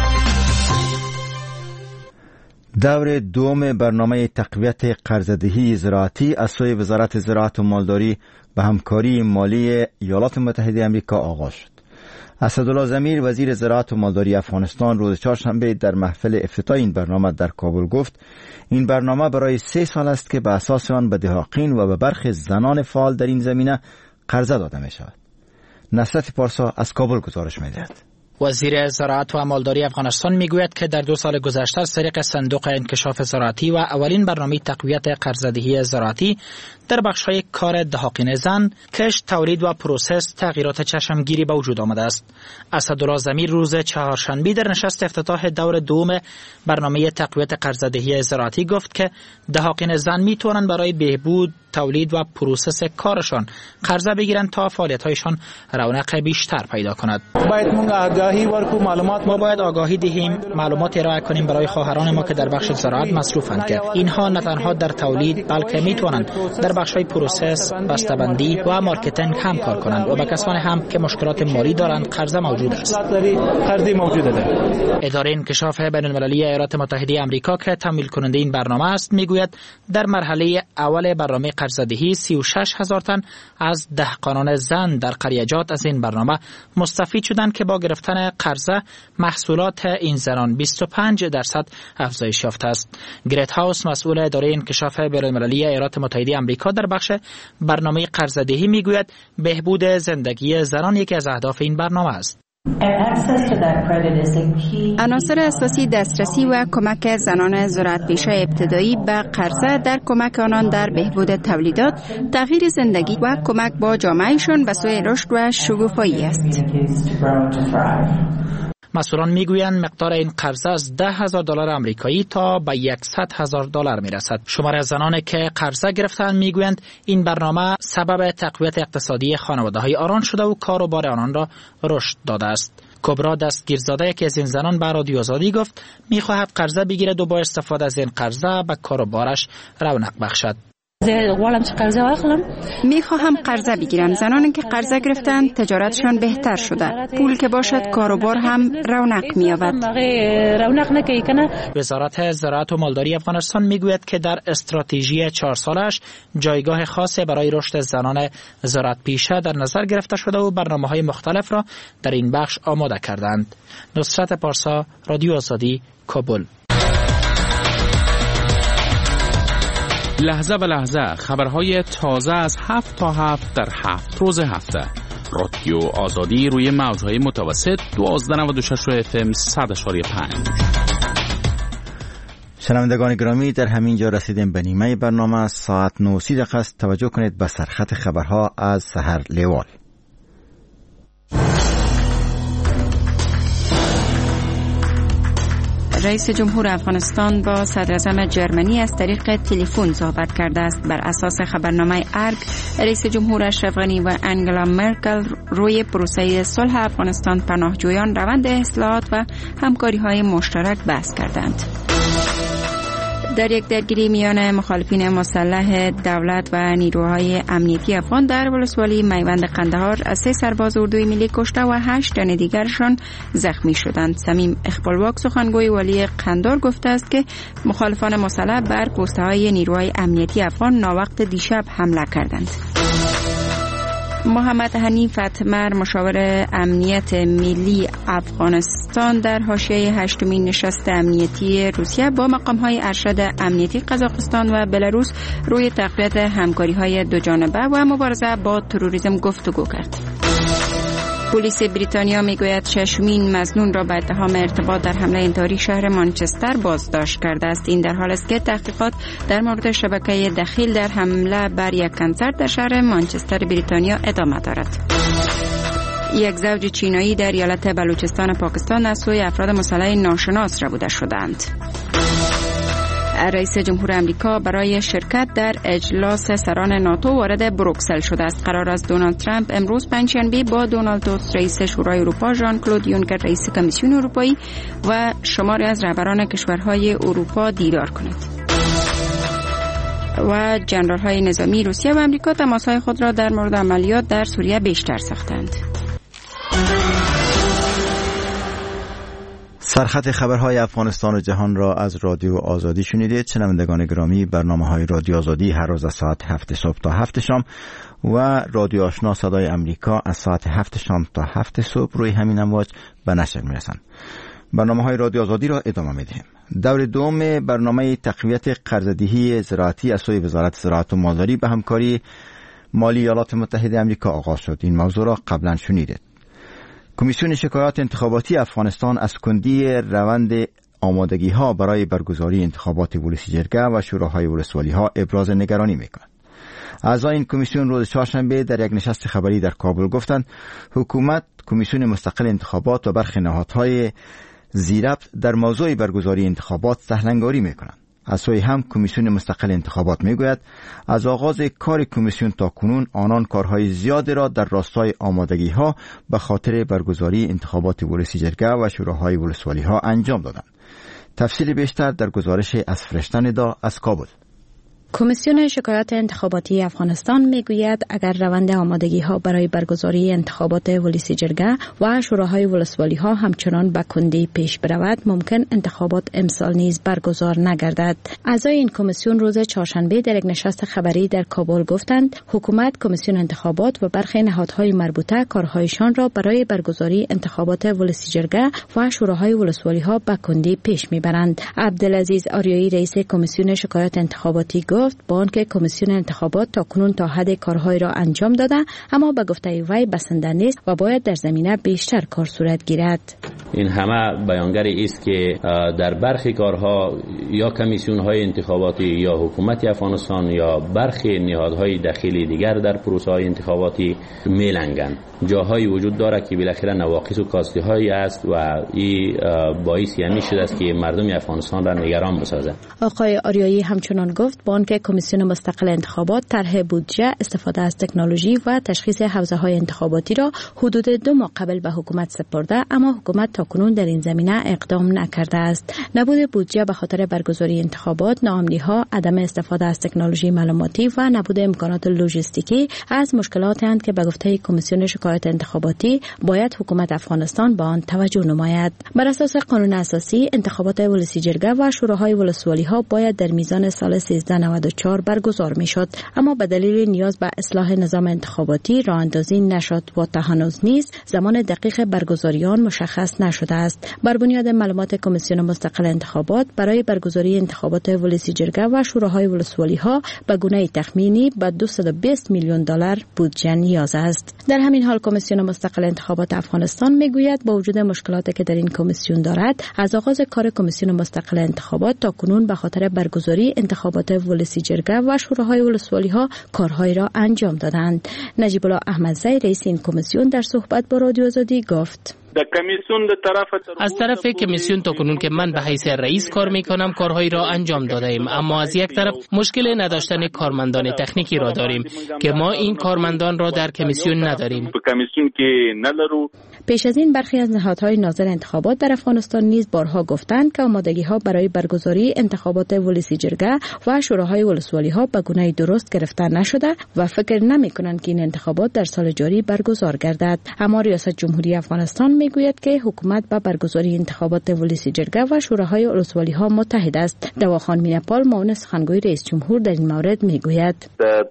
[SPEAKER 1] دور دوم برنامه تقویت قرضه‌دهی زراعتی از سوی وزارت زراعت و مالداری به همکاری مالی ایالات متحده آمریکا آغاز شد. اسدالله ضمیر وزیر زراعت و مالداری افغانستان روز چهارشنبه در محفل افتتاح این برنامه در کابل گفت این برنامه برای سه سال است که به اساس آن به دهقان و به برخی زنان فعال در این زمینه قرضه داده می شود. نصرت پارسا از کابل گزارش می دهد.
[SPEAKER 14] وزیر زراعت و مالداری افغانستان میگوید که در دو سال گذشته از طریق صندوق انکشاف زراعتی و اولین برنامه تقویت قرضه‌دهی زراعتی در بخش‌های کار دهقان زن، کشت، تولید و پروسس تغییرات چشمگیری به وجود آمده است. اسدالله ضمیر روز چهارشنبه در نشست افتتاح دور دوم برنامه تقویت قرضه‌دهی زراعتی گفت که دهقان زن میتوانند برای بهبود تولید و پروسس کارشان قرضه بگیرند تا فعالیت‌هایشان رونق بیشتر پیدا کند.
[SPEAKER 15] باید ما آگاهی ورکو معلومات
[SPEAKER 14] ما باید آگاهی دهیم، معلومات ارائه کنیم برای خواهران ما که در بخش زراعت مصروفند که اینها نه تنها در تولید بلکه میتوانند در بخش‌های پروسس، بسته‌بندی و مارکتینگ هم کار کنند و به کسانی هم که مشکلات مالی دارند قرضه موجود است.
[SPEAKER 15] قرضه موجود است.
[SPEAKER 14] اداره انکشاف بین‌المللی ایالات متحده آمریکا که تمویل کننده این برنامه است میگوید در مرحله اول برنامه قرضه‌دهی سی و شش هزار تن از دهقانان زن در قریجات از این برنامه مستفید شدند که با گرفتن قرضه محصولات این زنان بیست و پنج درصد افزایش یافته است. گریت هاوس مسئول اداره انکشاف بین‌المللی ایالات متحده آمریکا در بخش برنامه قرضه‌دهی میگوید بهبود زندگی زنان یکی از اهداف این برنامه است.
[SPEAKER 2] عناصر اساسی دسترسی و کمک زنان زراعت‌پیشه ابتدایی به قرضه در کمک آنان در بهبود تولیدات، تغییر زندگی و کمک با جامعهشان به سوی رشد و شکوفایی است.
[SPEAKER 14] مسئولان میگویند مقدار این قرضه از ده هزار دلار آمریکایی تا به صد هزار دلار میرسد. شمار زنانی که قرضه گرفتند میگویند این برنامه سبب تقویت اقتصادی خانواده‌های آنان شده و کار و بار آنان را رشد داده است. کبرا دستگیرزاده یکی از این زنان به رادیو آزادی گفت میخواهد قرضه بگیرد و با استفاده از این قرضه به کار و بارش رونق بخشد.
[SPEAKER 2] می خواهم قرضه بگیرم. زنانی که قرضه گرفتند تجارتشان بهتر شده. پول که باشد کاروبار هم رونق می یابد.
[SPEAKER 14] وزارت زراعت و مالداری افغانستان میگوید که در استراتژی چهار سالش جایگاه خاصی برای رشد زنان زراعت پیشه در نظر گرفته شده و برنامه‌های مختلف را در این بخش آماده کردند. نصرت پارسا، رادیو آزادی، کابل.
[SPEAKER 8] لحظه به لحظه خبرهای تازه از هفت تا هفت در هفت روز هفته. رادیو آزادی روی موجهای متوسط دوازده نود و شش اف ام صد و پنج.
[SPEAKER 1] شنوندگان گرامی، در همین جا رسیدیم به نیمه برنامه. ساعت نه و سی دقیقه است. توجه کنید به سرخط خبرها از سحر لیوال.
[SPEAKER 2] رئیس جمهور افغانستان با صدراعظم جرمنی از طریق تلفن صحبت کرده است. بر اساس خبرنامه ارگ، رئیس جمهور اشرف غنی و انگلا مرکل روی پروسه صلح افغانستان، پناهجویان، روند اصلاحات و همکاری‌های مشترک بحث کردند. در یک درگیری میان مخالفین مسلح دولت و نیروهای امنیتی افغان در ولسوالی میوند قندهار، از سه سرباز اردوی ملی کشته و هشت تن دیگرشان زخمی شدند. صمیم اقبالواک سخنگوی والی قندهار گفته است که مخالفان مسلح بر پست‌های نیروهای امنیتی افغان ناوقت دیشب حمله کردند. محمد حنیف اتمر، مشاور امنیت ملی افغانستان، در حاشیه هشتمین نشست امنیتی روسیه با مقام‌های ارشد امنیتی قزاقستان و بلاروس روی تقویت همکاری‌های دوجانبه و مبارزه با تروریسم گفتگو کرد. پلیس بریتانیا میگوید ششمین مظنون را به اتهام ارتباط در حمله انتحاری شهر مانچستر بازداشت کرده است. این در حالی است که تحقیقات در مورد شبکه دخیل در حمله بر یک کنسرت در شهر مانچستر بریتانیا ادامه دارد. یک زوج چینایی در ایالت بلوچستان پاکستان از سوی افراد مسلح ناشناس ربوده شدند. رئیس جمهور امریکا برای شرکت در اجلاس سران ناتو وارد بروکسل شده است. قرار است دونالد ترامپ امروز پنجشنبه با دونالد توسک رئیس شورای اروپا، ژان کلود یونکر رئیس کمیسیون اروپایی و شماری از رهبران کشورهای اروپا دیدار کند. و جنرال‌های نظامی روسیه و امریکا تماس‌های خود را در مورد عملیات در سوریه بیشتر ساختند.
[SPEAKER 1] سرخط خبرهای افغانستان و جهان را از رادیو آزادی شنیدید. شنوندگان گرامی، برنامه‌های رادیو آزادی هر روز از ساعت هفت صبح تا هفت شام و رادیو آشنا صدای امریکا از ساعت هفت شام تا هفت صبح روی همین امواج به نشر میرسند. برنامه‌های رادیو آزادی را ادامه میدهیم. دور دوم برنامه تقویت قرضه‌دهی زراعتی از سوی وزارت زراعت و مالداری به همکاری مالی ایالات متحده آمریکا آغاز شد. این موضوع را قبلا شنیدید. کمیسیون شکایات انتخاباتی افغانستان از کندی روند آمادگی ها برای برگزاری انتخابات ولسی جرگه و شوراهای ولسوالی ها ابراز نگرانی میکنند. اعضای این کمیسیون روز چهارشنبه در یک نشست خبری در کابل گفتند حکومت، کمیسیون مستقل انتخابات و برخی نهادهای زیربط در موضوع برگزاری انتخابات سهلنگاری میکنند. از سوی هم کمیسیون مستقل انتخابات میگوید از آغاز کار کمیسیون تا کنون آنان کارهای زیادی را در راستای آمادگی ها به خاطر برگزاری انتخابات ولسی جرگه و شوراهای ولسوالی ها انجام دادند. تفصیل بیشتر در گزارش از فرشته ندا از کابل.
[SPEAKER 16] کمیسیون شکایات انتخاباتی افغانستان میگوید اگر روند آمادگی ها برای برگزاری انتخابات ولسی جرگه و شوراهای ولسوالی ها همچنان به کندی پیش برود، ممکن انتخابات امسال نیز برگزار نگردد. اعضای این کمیسیون روز چهارشنبه در یک نشست خبری در کابل گفتند حکومت، کمیسیون انتخابات و برخی نهادهای مربوطه کارهایشان را برای برگزاری انتخابات ولسی جرگه و شوراهای ولسوالی ها به کندی پیش میبرند. عبدالعزیز آریایی رئیس کمیسیون شکایات انتخاباتی گفت با آنکه کمیسیون انتخابات تا کنون تا حد کارهای را انجام داده، اما به گفته وی بسنده نیست و باید در زمینه بیشتر کار صورت گیرد.
[SPEAKER 17] این همه بیانگر است که در برخی کارها یا کمیسیون های انتخاباتی یا حکومت افغانستان یا برخی نهادهای داخلی دیگر در پروسه های انتخاباتی میلنگند. جاهایی وجود دارد که بالاخره نواقص و کاستی هایی است و این باعث همی شده است که مردم افغانستان را نگران بسازد.
[SPEAKER 16] آقای آریایی همچنان گفت با که کمیسیون مستقل انتخابات طرح بودجه، استفاده از تکنولوژی و تشخیص حوزه‌های انتخاباتی را حدود دو ماه قبل به حکومت سپرده، اما حکومت تاکنون در این زمینه اقدام نکرده است. نبود بودجه به خاطر برگزاری انتخابات، ناامنی‌ها، عدم استفاده از تکنولوژی معلوماتی و نبود امکانات لوجستیکی از مشکلاتی اند که به گفته کمیسیون شکایات انتخاباتی باید حکومت افغانستان به آن توجه نماید. بر اساس قانون اساسی، انتخابات ولسی جرگه و شوراهای ولسوالی‌ها باید در میزان سال سیزده نود و چهار برگزار می‌شد، اما به دلیل نیاز به اصلاح نظام انتخاباتی راه اندازی نشد و تا هنوز نیز زمان دقیق برگزاری آن مشخص نشده است. بر بنیاد معلومات کمیسیون مستقل انتخابات، برای برگزاری انتخابات ولسی جرگه و شوراهای ولسوالی‌ها به گونه تخمینی به دویست و بیست میلیون دلار بودجه نیاز است. در همین حال کمیسیون مستقل انتخابات افغانستان میگوید با وجود مشکلاتی که در این کمیسیون دارد، از آغاز کار کمیسیون مستقل انتخابات تا کنون به خاطر برگزاری انتخابات ولسی جرگه و شوراهای ولسوالی‌ها کارهایی را انجام دادند. نجیب الله احمدزی رئیس این کمیسیون در صحبت با رادیو آزادی گفت:
[SPEAKER 18] از طرف کمیسیون تا کنون که من به حیث رئیس کار میکنم کارهایی را انجام داده ایم، اما از یک طرف مشکل نداشتن کارمندان تکنیکی را داریم که ما این کارمندان را در کمیسیون نداریم.
[SPEAKER 16] پیش از این برخی از نهادهای ناظر انتخابات در افغانستان نیز بارها گفتند که آمادگی‌ها برای برگزاری انتخابات ولسی جرگه و شوراهای ولسوالی‌ها به گونه درست گرفته نشده و فکر نمی‌کنند که این انتخابات در سال جاری برگزار گردد. اما ریاست جمهوری افغانستان میگوید که حکومت با برگزاری انتخابات ولسی جرگه و شوراهای ولسوالی‌ها متحد است. دواخان مینپال معاون سخنگوی رئیس جمهور در این مورد میگوید: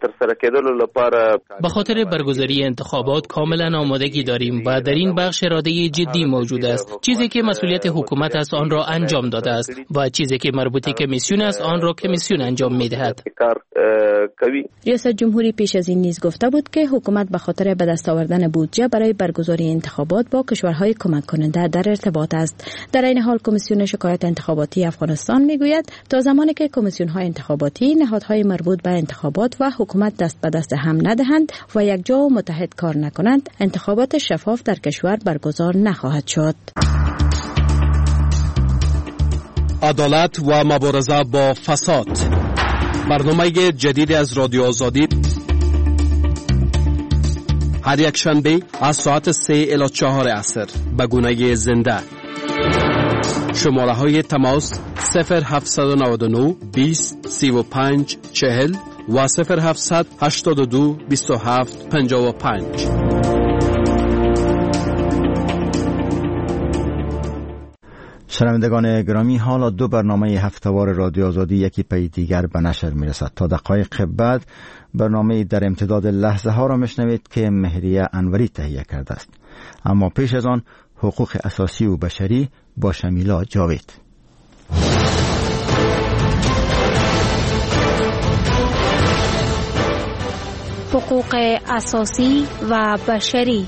[SPEAKER 18] به خاطر برگزاری انتخابات کاملا آمادگی داریم و در این بخش اراده جدی موجود است. چیزی که مسئولیت حکومت است آن را انجام داده است و چیزی که مربوط کمیسیون است آن را کمیسیون انجام میدهد.
[SPEAKER 16] ریاست جمهوری پیش از این نیز گفته بود که حکومت به خاطر به دست آوردن بودجه برای برگزاری انتخابات با کشورهای کمک کننده در ارتباط است. در این حال کمیسیون شکایات انتخاباتی افغانستان میگوید تا زمانی که کمیسیون‌های انتخاباتی، نهادهای مربوط به انتخابات و حکومت دست به دست هم ندهند و یک جا و متحد کار نکنند، انتخابات شفاف در کشور برگزار نخواهد شد.
[SPEAKER 19] عدالت و مبارزه با فساد، برنامه جدید از رادیو آزادی، هر یک شنبه از ساعت سه الی چهار عصر به گونه زنده. شماره های تماس صفر هفت نه نه بیست سی و پنج چهل و صفر هفت هشت دو بیست و هفت پنجاه و پنج.
[SPEAKER 1] شنوندگان گرامی، حالا دو برنامه هفتهوار رادیو آزادی یکی پی دیگر به نشر میرسد. تا دقایق بعد برنامه در امتداد لحظه ها را میشنوید که مهریه انوری تهیه کرده است. اما پیش از آن حقوق اساسی و بشری با شمیلا جاوید.
[SPEAKER 20] حقوق اساسی و بشری.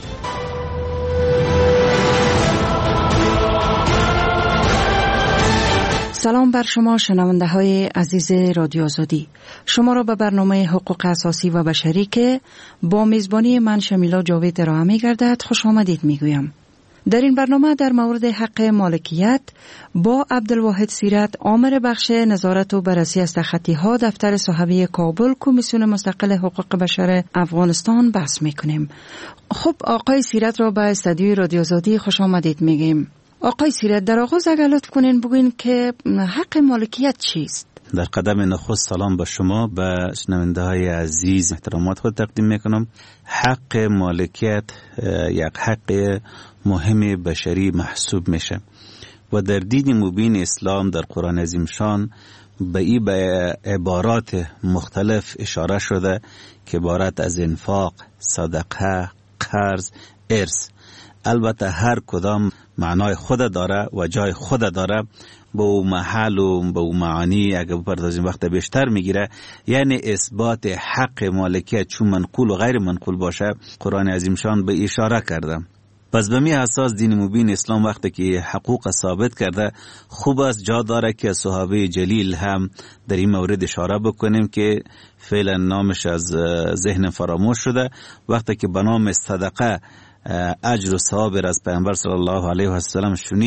[SPEAKER 13] سلام بر شما شنونده های عزیز رادیو آزادی. شما را به برنامه حقوق اساسی و بشری که با میزبانی من شمیلا جاوید ارائه می گردد خوش آمدید می گویم. در این برنامه در مورد حق مالکیت با عبدالواحد سیرت، آمر بخش نظارت و بررسی از تخطی ها دفتر صحابی کابل، کمیسیون مستقل حقوق بشر افغانستان بحث می کنیم. خب آقای سیرت را به استودیوی رادیو آزادی خوش آمدید می گویم. آقای سیرت، در آغاز اگر لطف کنین بگوین که حق مالکیت چیست؟
[SPEAKER 6] در قدم نخست سلام به شما، به شنونده های عزیز احترامات خود تقدیم میکنم. حق مالکیت یک حق مهم بشری محسوب میشه و در دین مبین اسلام در قرآن عظیم شان به این به عبارات مختلف اشاره شده که عبارت از انفاق، صدقه، قرض، ارث. البته هر کدام معنای خود داره و جای خود داره، با او محل و با او معانی اگه بپردازیم وقت بیشتر میگیره. یعنی اثبات حق مالکیت چون منقول و غیر منقول باشه قرآن عظیم شان به اشاره کرده. پس به می اساس دین مبین اسلام وقتی که حقوق ثابت کرده، خوب است جا داره که صحابه جلیل هم در این مورد اشاره بکنیم که فعلا نامش از ذهن فراموش شده. وقتی که به نام صدقه اجر و ثواب از پیامبر صلی الله علیه و سلم شنید،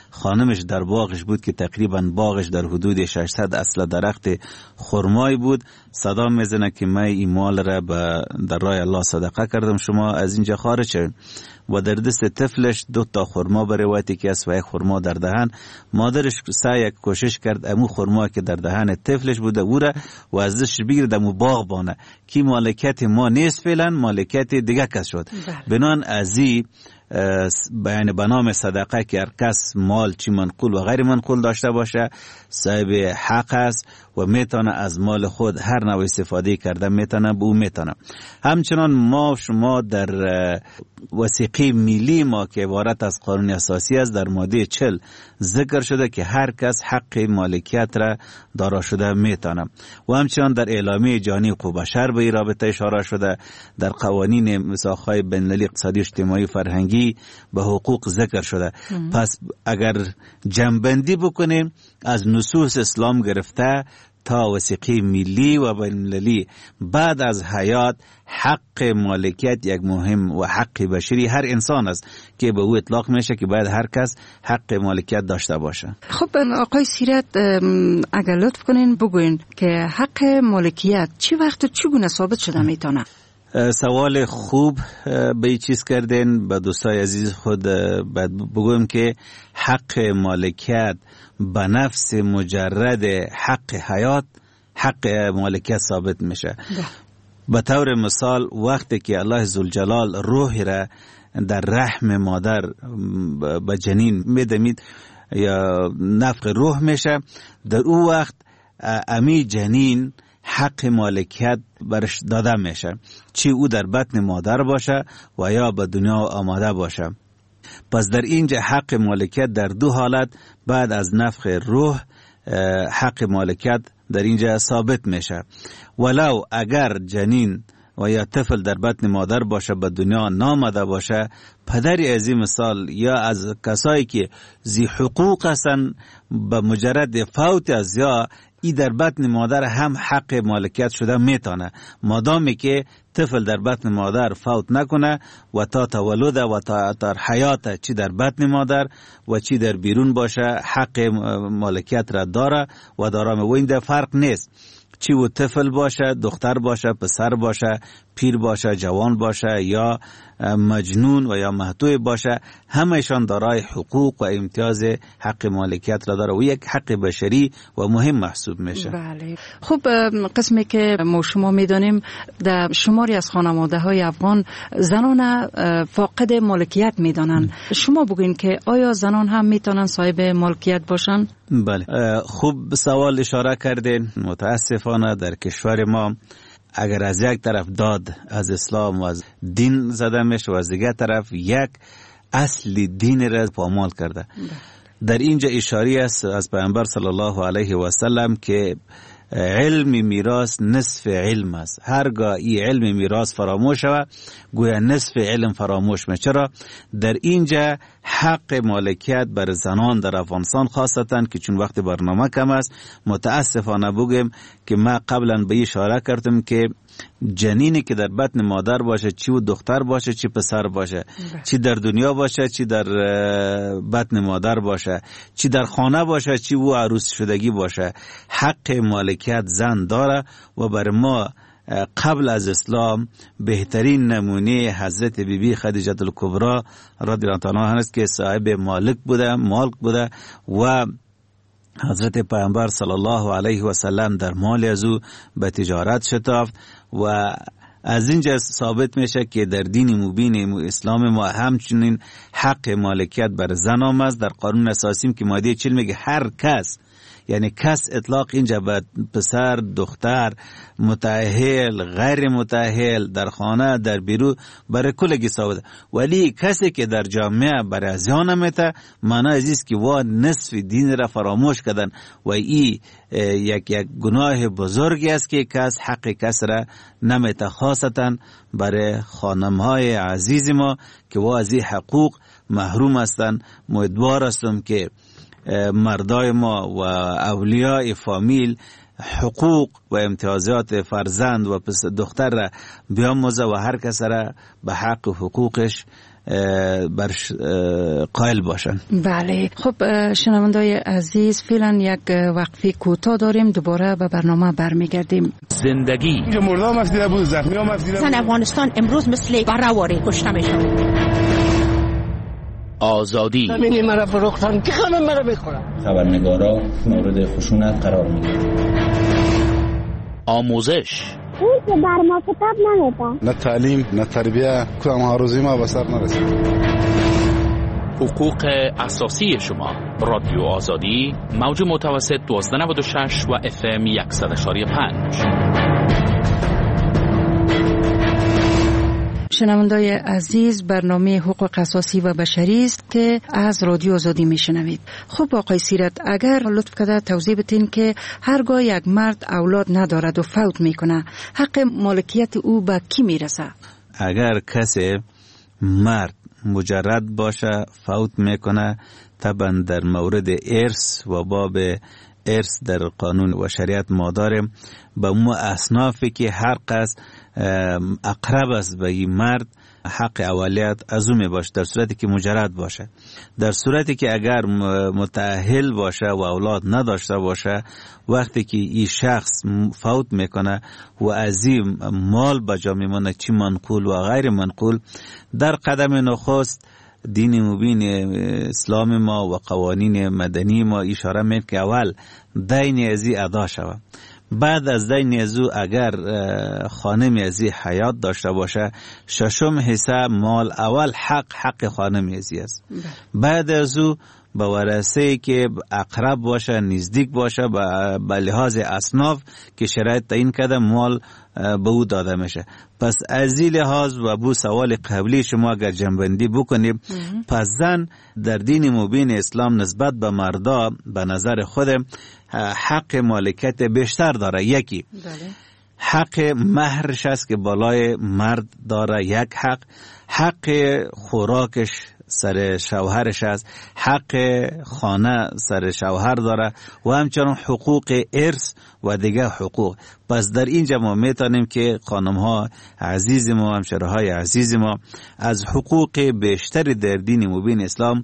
[SPEAKER 6] خانمش در باغش بود که تقریبا باغش در حدود ششصد اصل درخت خرمای بود. صدا میزنه که من این مال را در راه الله صدقه کردم، شما از اینجا خارج شوید. و در دست طفلش دو تا خرما به روایتی که است و یک خرما در دهن. مادرش سعی کوشش کرد امو خرما که در دهن طفلش بوده او را و از دستش بگیرد امو باغ بانه که مالکیت ما نیست، فعلا مالکیت دیگه کس شد. بنان ازی بیان به نام صدقه که هر کس مال چی منقول و غیر منقول داشته باشه صاحب حق است و میتونه از مال خود هر نوع استفاده کرده میتونه به او میتونه. همچنان ما شما در وثیقه ملی ما که عبارت از قانون اساسی است در ماده چهل ذکر شده که هر کس حق مالکیت را دارا شده میتونه و همچنان در اعلامیه جهانی حقوق بشر به این رابطه اشاره شده. در قوانین میثاق‌های بین‌المللی اقتصادی اجتماعی فرهنگی به حقوق ذکر شده. ام. پس اگر جمع‌بندی بکنیم از نصوص اسلام گرفته تا وثیقه ملی و بین‌المللی بعد از حیات حق مالکیت یک مهم و حق بشری هر انسان است که به او اطلاق میشه که باید هر کس حق مالکیت داشته باشه.
[SPEAKER 13] خب آقای سیرت اگر لطف کنین بگوین که حق مالکیت چی وقت و چگونه ثابت شده میتونه؟
[SPEAKER 6] سوال خوب به این چیز کردین. به دوستای عزیز خود بگویم که حق مالکیت به نفس مجرد حق حیات حق مالکیت ثابت میشه. به طور مثال وقتی که الله ذوالجلال روح را در رحم مادر به جنین میدمید یا نفخ روح میشه، در او وقت امی جنین حق مالکیت برش داده میشه، چی او در بطن مادر باشه و یا به دنیا آماده باشه. پس در اینجا حق مالکیت در دو حالت بعد از نفخ روح حق مالکیت در اینجا ثابت میشه. ولو اگر جنین و یا طفل در بطن مادر باشه به دنیا نامده باشه، پدری از این مثال یا از کسایی که ذی حقوق هستن به مجرد فوت از یا ای در بطن مادر هم حق مالکیت شده میتونه، مادامی که طفل در بطن مادر فوت نکنه و تا تولد و تا تا حیات چی در بطن مادر و چی در بیرون باشه حق مالکیت را داره و دارم. و این در فرق نیست چی و طفل باشه، دختر باشه، پسر باشه، پیر باشه، جوان باشه یا مجنون و یا محتوی باشه، همهشان دارای حقوق و امتیاز حق مالکیت را داره و یک حق بشری و مهم محسوب میشه.
[SPEAKER 13] بله. خب قسمی که ما شما میدانیم در شماری از خانواده های افغان زنان فاقد مالکیت میدانند. شما بگوین که آیا زنان هم میتونن صاحب مالکیت باشن؟
[SPEAKER 6] بله. خوب سوال اشاره کردین. متاسفانه در کشور ما اگر از یک طرف داد از اسلام و از دین زده میشه و از دیگر طرف یک اصل دین را پامال کرده. در اینجا اشاره است از پیامبر صلی الله علیه و سلم که علم میراث نصف علم است. هرگاه این علم میراث فراموش شود گویا نصف علم فراموش میشه. چرا؟ در اینجا حق مالکیت بر زنان در افغانستان خاصتا که چون وقت برنامه کم است متاسفانه بگم که ما قبلا به اشاره کردم که جنینی که در بطن مادر باشه چی و دختر باشه چی پسر باشه چی در دنیا باشه چی در بطن مادر باشه چی در خانه باشه چی و عروس شدگی باشه حق مالکیت زن داره. و بر ما قبل از اسلام بهترین نمونه حضرت بی بی خدیجه الکبری رضی الله تعالی عنها است که صاحب مالک بوده مالک بوده و حضرت پیامبر صلی الله علیه و سلم در مال از او به تجارت شتافت و از اینجا ثابت میشه که در دین مبین اسلام ما همچنین حق مالکیت بر زن آمد. در قانون اساسی که ماده چهل میگه هر کس، یعنی کس اطلاق اینجا به پسر، دختر، متأهل، غیر متأهل، در خانه، در بیرون برای کلگی ثابت. ولی کسی که در جامعه برای ازیان میته معنی ازیست که وا نصف دین را فراموش کردن و ای یک یک گناه بزرگی است که کس حق کس را نمیته، خاصتا برای خانمهای عزیز ما که وا از این حقوق محروم هستند. امیدوار هستم که مردای ما و اولیاء فامیل حقوق و امتیازات فرزند و پس دختر را بیاموزه و هر کس را به حق و حقوقش برش قائل باشن.
[SPEAKER 13] بله، خب شنوندای عزیز، فعلا یک وقفه کوتاه داریم، دوباره به برنامه برمیگردیم.
[SPEAKER 8] زندگی
[SPEAKER 21] مردم مفیده بود، زخمی ها مفیده بود.
[SPEAKER 22] زن افغانستان امروز مثل براواری کشته میشن.
[SPEAKER 8] آزادی
[SPEAKER 22] زمینی مرا فروختن که همه مرا بخورن.
[SPEAKER 17] خبرنگارا مورد خشونت قرار میگیرن.
[SPEAKER 8] آموزش
[SPEAKER 23] اون که بر ما کتاب نمیده،
[SPEAKER 21] نه تعلیم نه تربیه، کدام هاروزی ما به سر نرسید.
[SPEAKER 8] حقوق اساسی شما. رادیو آزادی، موج متوسط دوازده نود و شش و اف ام صد و یک و پنج.
[SPEAKER 13] شنوندای عزیز، برنامه حقوق اساسی و بشری است که از رادیو آزادی میشنوید. خب آقای سیرت، اگر لطف کرده توضیح بدین که هرگاه یک مرد اولاد ندارد و فوت میکنه، حق مالکیت او به کی میرسه؟
[SPEAKER 6] اگر کسی مرد مجرد باشه فوت میکنه، طبعا در مورد ارث و باب ارث در قانون و شریعت ما داریم، به مو اصنافی که هر قصد اقرب است به این مرد حق اولیت از او می باشه، در صورتی که مجرد باشه. در صورتی که اگر متأهل باشه و اولاد نداشته باشه، وقتی که این شخص فوت میکنه و از این مال بجا میمونه، چی منقول و غیر منقول، در قدم نخست دین مبین اسلام ما و قوانین مدنی ما اشاره میکنه که اول دین ازی ادا شود. بعد از دین ازو اگر خانم ازی حیات داشته باشه، ششم حصه مال اول حق حق خانم ازی است. بعد ازو به ورثه که اقرب باشه، نزدیک باشه، به لحاظ اصناف که شرایط تعیین کرده مال به او داده میشه. پس از این لحاظ و بو سوال قبلی شما اگر جنبندی بکنیم، پس زن در دین مبین اسلام نسبت به مردا به نظر خود حق مالکیت بیشتر داره. یکی داره. حق مهرش است که بالای مرد داره، یک حق. حق خوراکش سر شوهرش است، حق خانه سر شوهر داره و همچنان حقوق ارث و دیگه حقوق. پس در اینجا ما میتونیم که خانم ها عزیز ما، همشهره های عزیز ما از حقوق بیشتری در دین مبین اسلام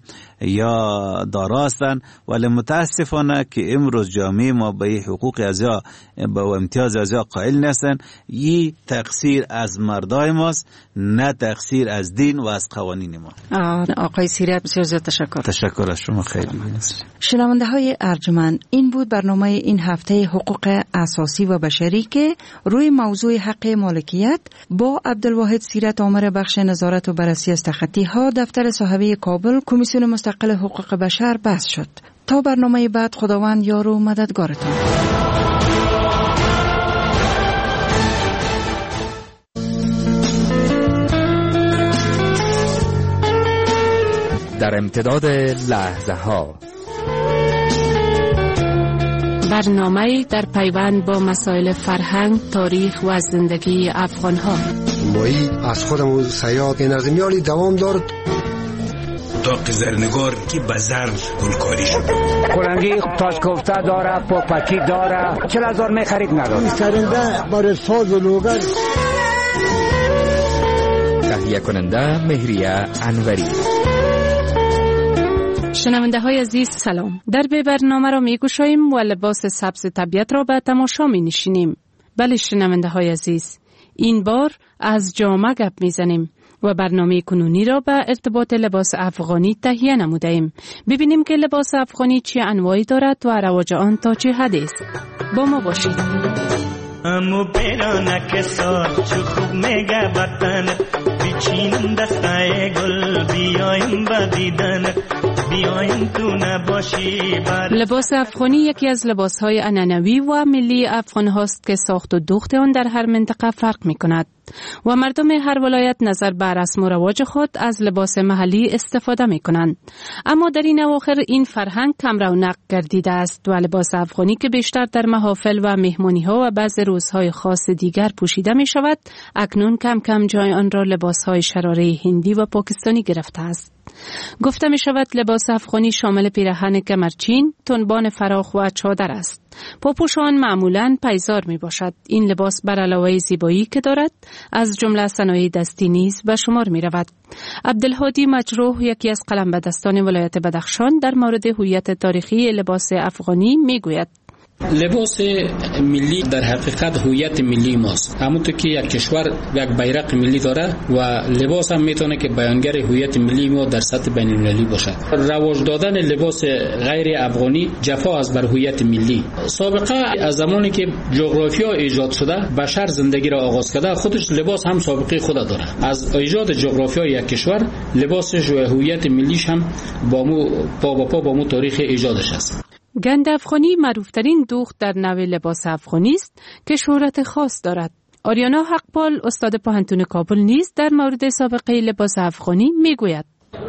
[SPEAKER 6] یا داراستن، ولی متاسفانه که امروز جامعه ما به حقوق ازیا به امتیاز ازیا قائل نیستن. این تقصیر از مردای ماست، نه تقصیر از دین و از قوانین ما.
[SPEAKER 13] آقای سیرت، بسیار زیاد تشکر.
[SPEAKER 6] تشکر از شما، خیلی.
[SPEAKER 13] شنونده های ارجمند، این بود برنامه این هفته حقوق اساسی و بشری که روی موضوع حق مالکیت با عبدالواحد سیرت آمر بخش نظارت و بررسی از تخطی ها دفتر صاحبه کابل کمیسیون مستقل حقوق بشر بحث شد. تا برنامه بعد، خداوند یار و مددگارتان.
[SPEAKER 24] در امتداد لحظه ها،
[SPEAKER 2] برنامه در پیوند با مسائل فرهنگ، تاریخ و زندگی افغان ها.
[SPEAKER 25] مایی از خودمون سیاد نظمیالی دوام دارد.
[SPEAKER 26] داق زرنگار که بزن گلکاری شد.
[SPEAKER 27] کلنگی تاش کوفته داره، پاپکی داره، چل هزار می خرید نداره.
[SPEAKER 25] سرنده برای ساز و لوگر.
[SPEAKER 24] تهیه کننده مهریه انوری.
[SPEAKER 2] شنونده های عزیز سلام. در به برنامه را می گوشاییم و لباس سبز طبیعت را به تماشا می نشینیم. بله شنونده های عزیز، این بار از جامه گپ می زنیم و برنامه کنونی را به ارتباط لباس افغانی تهیه نموده ایم. ببینیم که لباس افغانی چه انواعی دارد و رواج آن تا چه حد است. با ما باشید.
[SPEAKER 28] امو بیرانه که سال چو خوب میگه بطن بیچینم دستای گل بیایم با دیدن بیایم تو نباشی بر... لباس افغانی یکی از لباسهای عنعنوی و ملی افغان هاست که ساخت و دوخت آن در هر منطقه فرق می کند و مردم هر ولایت نظر بر رسم و رواج خود از لباس محلی استفاده می کنند. اما در این اواخر این فرهنگ کم رونق گردیده است و لباس افغانی که بیشتر در محافل و مهمانی ها و بعض روزهای خاص دیگر پوشیده می شود، اکنون کم کم جای آن را لباس های شراره هندی و پاکستانی گرفته است. گفته می شود لباس افغانی شامل پیراهن کمرچین، تنبان فراخ و چادر است. پاپوش آن معمولاً پایزار می باشد. این لباس بر علاوه زیبایی که دارد،
[SPEAKER 3] از جمله صنایع دستی نیز به شمار می رود. عبدالهادی مجروح، یکی از قلمبدستان ولایت بدخشان، در مورد هویت تاریخی لباس افغانی می گوید.
[SPEAKER 4] لباس ملی در حقیقت هویت ملی ماست. همونطور که یک کشور یک بیرق ملی داره و لباس هم میتونه که بیانگر هویت ملی ما در سطح بین المللی باشد. رواج دادن لباس غیر افغانی جفا از بر هویت ملی. سابقه از زمانی که جغرافیا ایجاد شده، بشر زندگی را آغاز کرده، خودش لباس هم سابقه خود داره. از ایجاد جغرافیا یک کشور، لباسش و هویت ملیش هم با مو پا با پا با مو تاریخ ایجادش است.
[SPEAKER 3] گند افغانی معروفترین دوخت در نوع لباس افغانی است که شهرت خاص دارد. آریانا حقپال، استاد پوهنتون کابل، نیز در مورد سابقه لباس افغانی میگوید.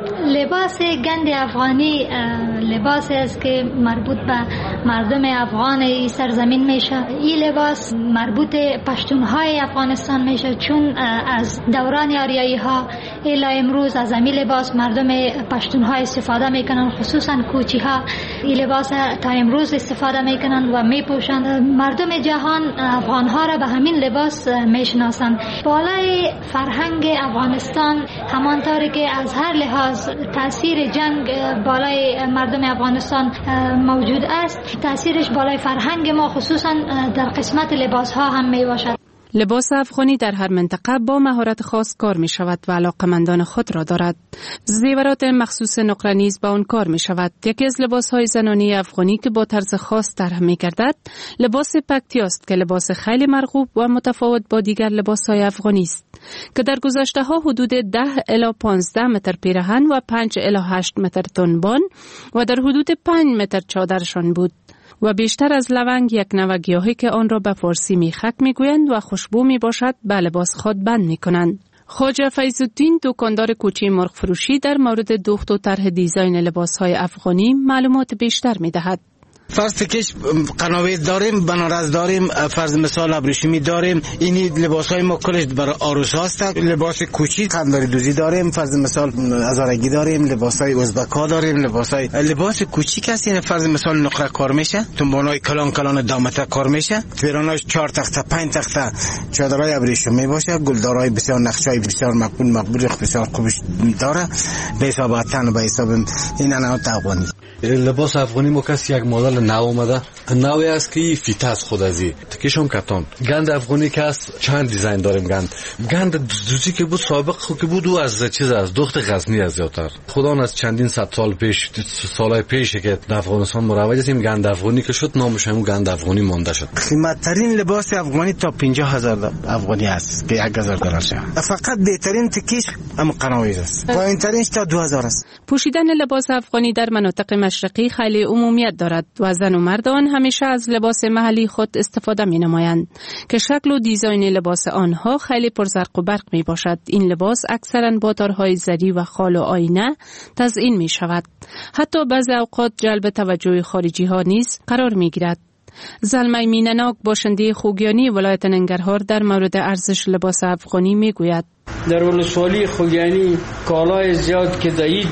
[SPEAKER 5] لباس گند افغانی لباس است که مربوط به مردم افغان ای سرزمین میشه. این لباس مربوط پشتونهای افغانستان میشه، چون از دوران آریایی ها الی امروز از این لباس مردم پشتونها استفاده میکنن، خصوصا کوچی ها این لباس تا امروز استفاده میکنن و میپوشند. مردم جهان افغان ها را به همین لباس میشناسند. بالای فرهنگ افغانستان همانطوری که از هر لحاظ تأثیر جنگ بالای مردم افغانستان موجود است، تأثیرش بالای فرهنگ ما خصوصا در قسمت لباس ها هم می باشد.
[SPEAKER 3] لباس افغانی در هر منطقه با مهارت خاص کار می شود و علاقمندان خود را دارد. زیورات مخصوص نقره نیز با آن کار می شود. یکی از لباس های زنانی افغانی که با طرز خاص طرح می گردد لباس پکتی است که لباس خیلی مرغوب و متفاوت با دیگر لباس های افغانی است که در گذشته ها حدود ده الی پانزده متر پیراهن و پنج الی هشت متر تنبان و در حدود پنج متر چادرشان بود و بیشتر از لونگ، یک نوع گیاهی که آن را به فارسی میخک میگویند و خوشبو میباشد، به لباس خود بند میکنند. خواجه فیض الدین، دکاندار کوچه مرغ فروشی، در مورد دوخت و طرح دیزاین لباس‌های افغانی معلومات بیشتر میدهد.
[SPEAKER 7] فرض تکش قناویز داریم، بنارس داریم، فرض مثال ابریشمی داریم. اینی لباس های ما کلش برای عروس هست. لباس کوچی قنداری دوزی داریم، فرض مثال ازارگی داریم، لباس های ازبکا داریم، لباس های لباس کوچی کسی یعنی فرض مثال نقره کار میشه، تنبانای کلان کلان دامته کار میشه، پیراناش چهار تخته پنج تخته چادرای ابریشمی باشه، گلدارای بسیار نقشای بسیار مقبول مقبول بسیار خوبش داره، به حساب وطن به حساب این انا افغانی.
[SPEAKER 9] لباس افغانی ما کسی یک مدل نو اومده، نوی است که فیته از خود ازی تکیشم کتان. گند افغانی که است چند دیزاین داریم. گند گند دوزی که بود سابق خود که بود و از چیز از دخت غزنی از زیادتر خودان از چندین صد سال پیش سالهای پیش که در افغانستان مروج هستیم. گند افغانی که شد نامش همون گند افغانی مانده شد.
[SPEAKER 7] قیمت ترین لباس افغانی تا پنجاه هزار افغانی است که یک هزار دلار شه. فقط بهترین تکیش هم قناویز است، پایین ترینش تا دو هزار است.
[SPEAKER 3] پوشیدن لباس افغانی در مناطق مشرقی خیلی عمومیت دارد و زن و مردان همیشه از لباس محلی خود استفاده می نمایند که شکل و دیزاین لباس آنها خیلی پرزرق و برق می باشد. این لباس اکثرا با تارهای زری و خال و آینه تزیین می شود. حتی بعضی اوقات جلب توجه خارجی ها نیز قرار می گیرد. زلمه مینناک، باشنده خوگیانی ولایت ننگرهار، در مورد ارزش لباس افغانی می گوید.
[SPEAKER 10] در ولسوالی خوگیانی کالای زیاد که داید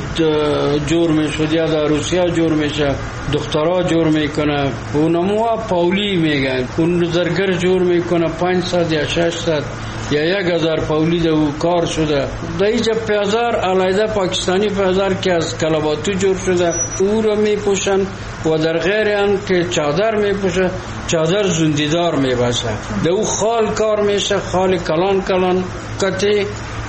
[SPEAKER 10] جور میشد یا در روسیا جور میشه، دخترها جور میکنه، اونموها پاولی میگن، اون زرگر جور میکنه پانصد یا ششصد یا یک هزار پاولی ده او کار شده. در اینجا پیازار علایده پاکستانی پیازار که از کلاباتو جور شده او رو میپوشن و در غیر ان که چادر میپوشه، چادر زندیدار میباشه، ده او خال کار میشه، خال کلان کلان کتی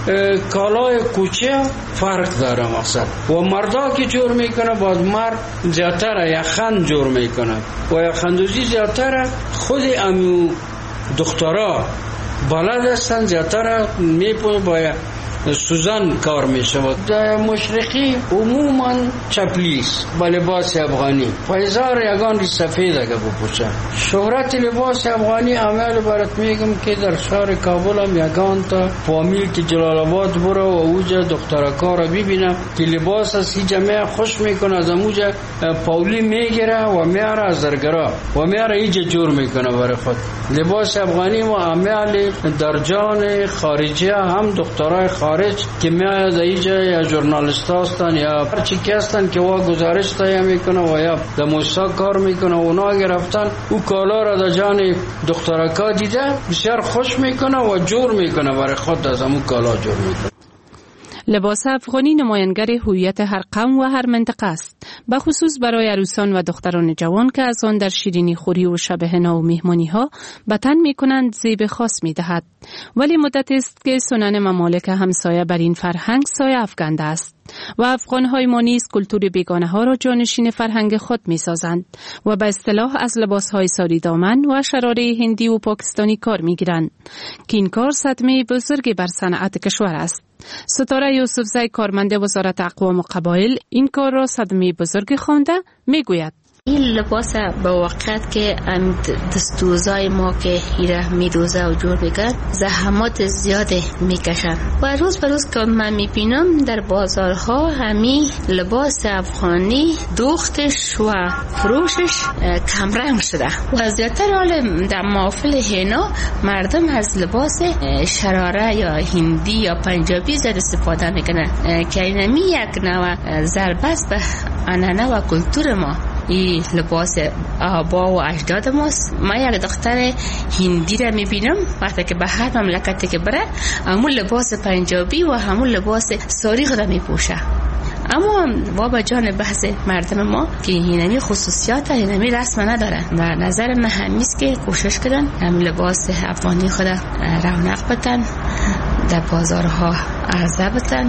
[SPEAKER 10] کالای کوچه فرق داره مقصد. و مردا که جور میکنه باز مرد زیادتر یخند جور میکنه و یخندوزی زیادتر خود امیو دخترها بلد هستن زیادتر میپونه باید سوزن کار میشه. در مشرقی عموما چپلیس با لباس افغانی پایزار یگان ری سفیده که بپوشه. شهرت لباس افغانی عمل برات میگم که در شهر کابل هم یگان تا فامیل که جلال آباد برو و اوجا دخترکا رو ببینم که لباس از هی جمعه خوش میکنه، از اموجا پاولی میگیره و میاره از درگرا و میاره ایجا جور میکنه برای خود. لباس افغانی و عمل در جان خارجی هم دخترای خارجی خارج که میاد اینجا یا ژورنالیست هستن یا هر چی که هستن که وا گزارش تهیه میکنه و یا در موسسا کار میکنه، اونا گرفتن او کالا را در جان دخترکا دیده بسیار خوش میکنه و جور میکنه برای خود از همون کالا جور میکنه.
[SPEAKER 3] لباس افغانی نمایانگر هویت هر قوم و هر منطقه است، به خصوص برای عروسان و دختران جوان که از آن در شیرینی خوری و شب حنا و مهمانی ها به تن می کنند زیب خاص می دهد. ولی مدت است که سنن ممالک همسایه بر این فرهنگ سایه افکنده است و افغان های ما نیز کلتور بیگانه ها را جانشین فرهنگ خود می سازند و به اصطلاح از لباس های ساری دامن و شراره هندی و پاکستانی کار می گیرند که این کار صدمه بزرگی بر صنعت کشور است. ستاره یوسفزی کارمند وزارت اقوام و قبایل این کار را صدمه بزرگ خوانده می گوید
[SPEAKER 1] این لباس به وقت که دستوزای ما که هیره میدوزه و جور میکرد زحمات زیاد میکشن و روز به روز که من میبینم در بازارها همین لباس افغانی دوختش و فروشش کمرنگ شده و زیادتر حال در محافل حنا مردم از لباس شراره یا هندی یا پنجابی زیاد استفاده میکنه که اینمی یک نوع ضربه است به عنعنه و کلتور ما. این لباس آبا و اجداد ماست. ما یک دختر هندی را میبینم وقتی که به هر مملکتی که بره همون لباس پنجابی و همون لباس ساری خود میپوشه. اما بابا جان بحث مردم ما که اینمی خصوصیات اینمی رسم نداره و نظر من همیست که کوشش کردن هم لباس افغانی خود رونق بدن، در بازارها عرضه بدن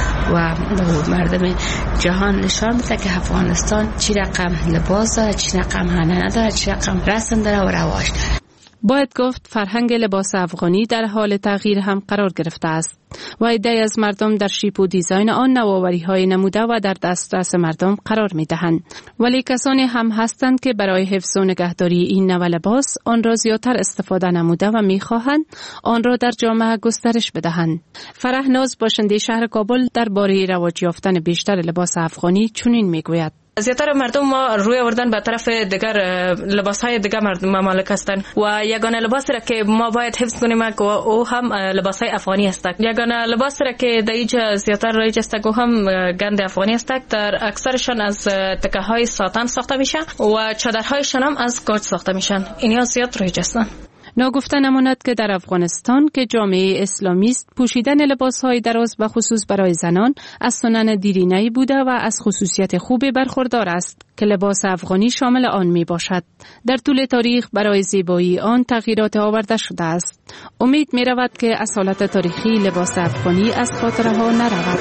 [SPEAKER 1] و به مردم جهان نشان بده که افغانستان چی رقم لباس داره، چی رقم هنر نداره، چی رقم رسم داره و رواج داره.
[SPEAKER 3] باید گفت فرهنگ لباس افغانی در حال تغییر هم قرار گرفته است و عده‌ای از مردم در شیپ و دیزاین آن نوآوری‌های نموده و در دسترس مردم قرار می‌دهند. ولی کسانی هم هستند که برای حفظ و نگهداری این نوع لباس آن را زیادتر استفاده نموده و می‌خواهند آن را در جامعه گسترش بدهند. فرح ناز باشنده شهر کابل درباره رواج یافتن بیشتر لباس افغانی چنین می‌گوید:
[SPEAKER 11] زیاتر مردم ما روی آوردن به طرف دیگر لباس‌های دیگر ممالک هستند و یگانه لباسی را که ما باید حفظ کنیم که او هم لباس‌های افغانی است. یگانه لباسی را که در اینجا زیاتر رایج است او هم گند افغانی است. در اکثرشان از تکه‌های ساتان ساخته میشه و چادرهایشان هم از گاج ساخته میشن. اینها زیاد رایج هستند.
[SPEAKER 3] ناگفته نماند که در افغانستان که جامعه اسلامی است پوشیدن لباس‌های دراز به خصوص برای زنان از سنن دیرینه‌ای بوده و از خصوصیت خوبی برخوردار است که لباس افغانی شامل آن می باشد. در طول تاریخ برای زیبایی آن تغییرات آورده شده است. امید می رود که اصالت تاریخی لباس افغانی از خاطره ها نرود.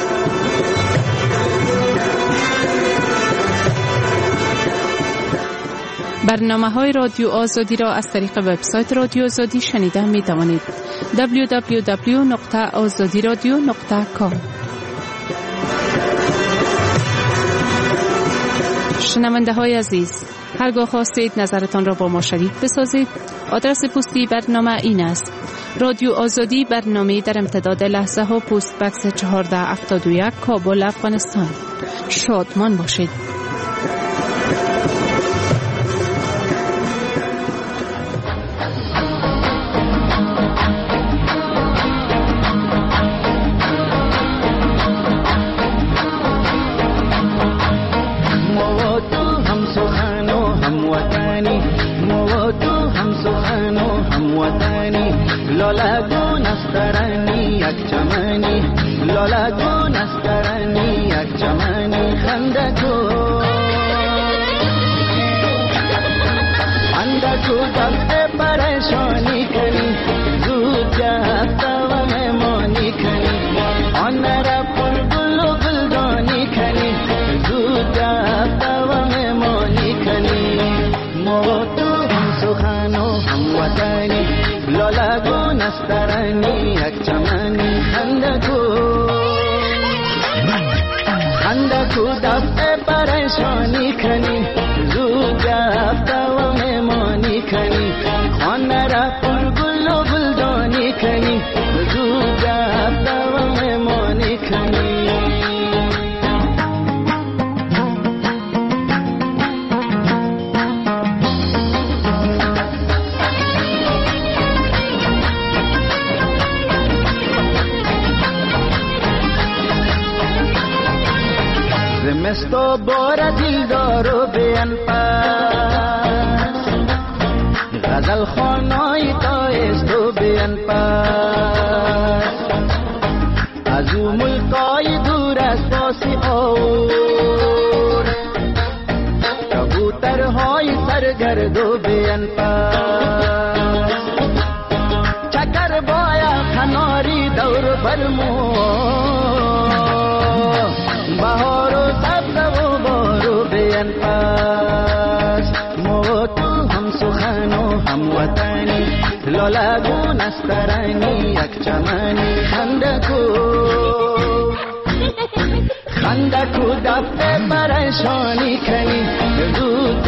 [SPEAKER 3] برنامه های رادیو آزادی را از طریق وبسایت رادیو آزادی شنیده می توانید. دبلیو دبلیو دبلیو نقطه آزادی رادیو نقطه کام. شنونده های عزیز، هرگاه خواستید نظرتان را با ما شریک بسازید، آدرس پستی برنامه این است: رادیو آزادی، برنامه در امتداد لحظه ها، پست بکس چهارده هفتاد و یک، کابل، افغانستان. شادمان باشید.
[SPEAKER 12] با بار دیلدار و بیان پس غزل خانای تایست و بیان پس از او ملکای دور از پاسی آور کبوترهای سرگرد و بیان پس چکر بایا کناری دور برمو بهار و سبز و بارو بیان پس مو تو هم سخن و هم وطنی لالگون استرانی یک چمنی خندکو خندکو دفته پریشانی کنی زود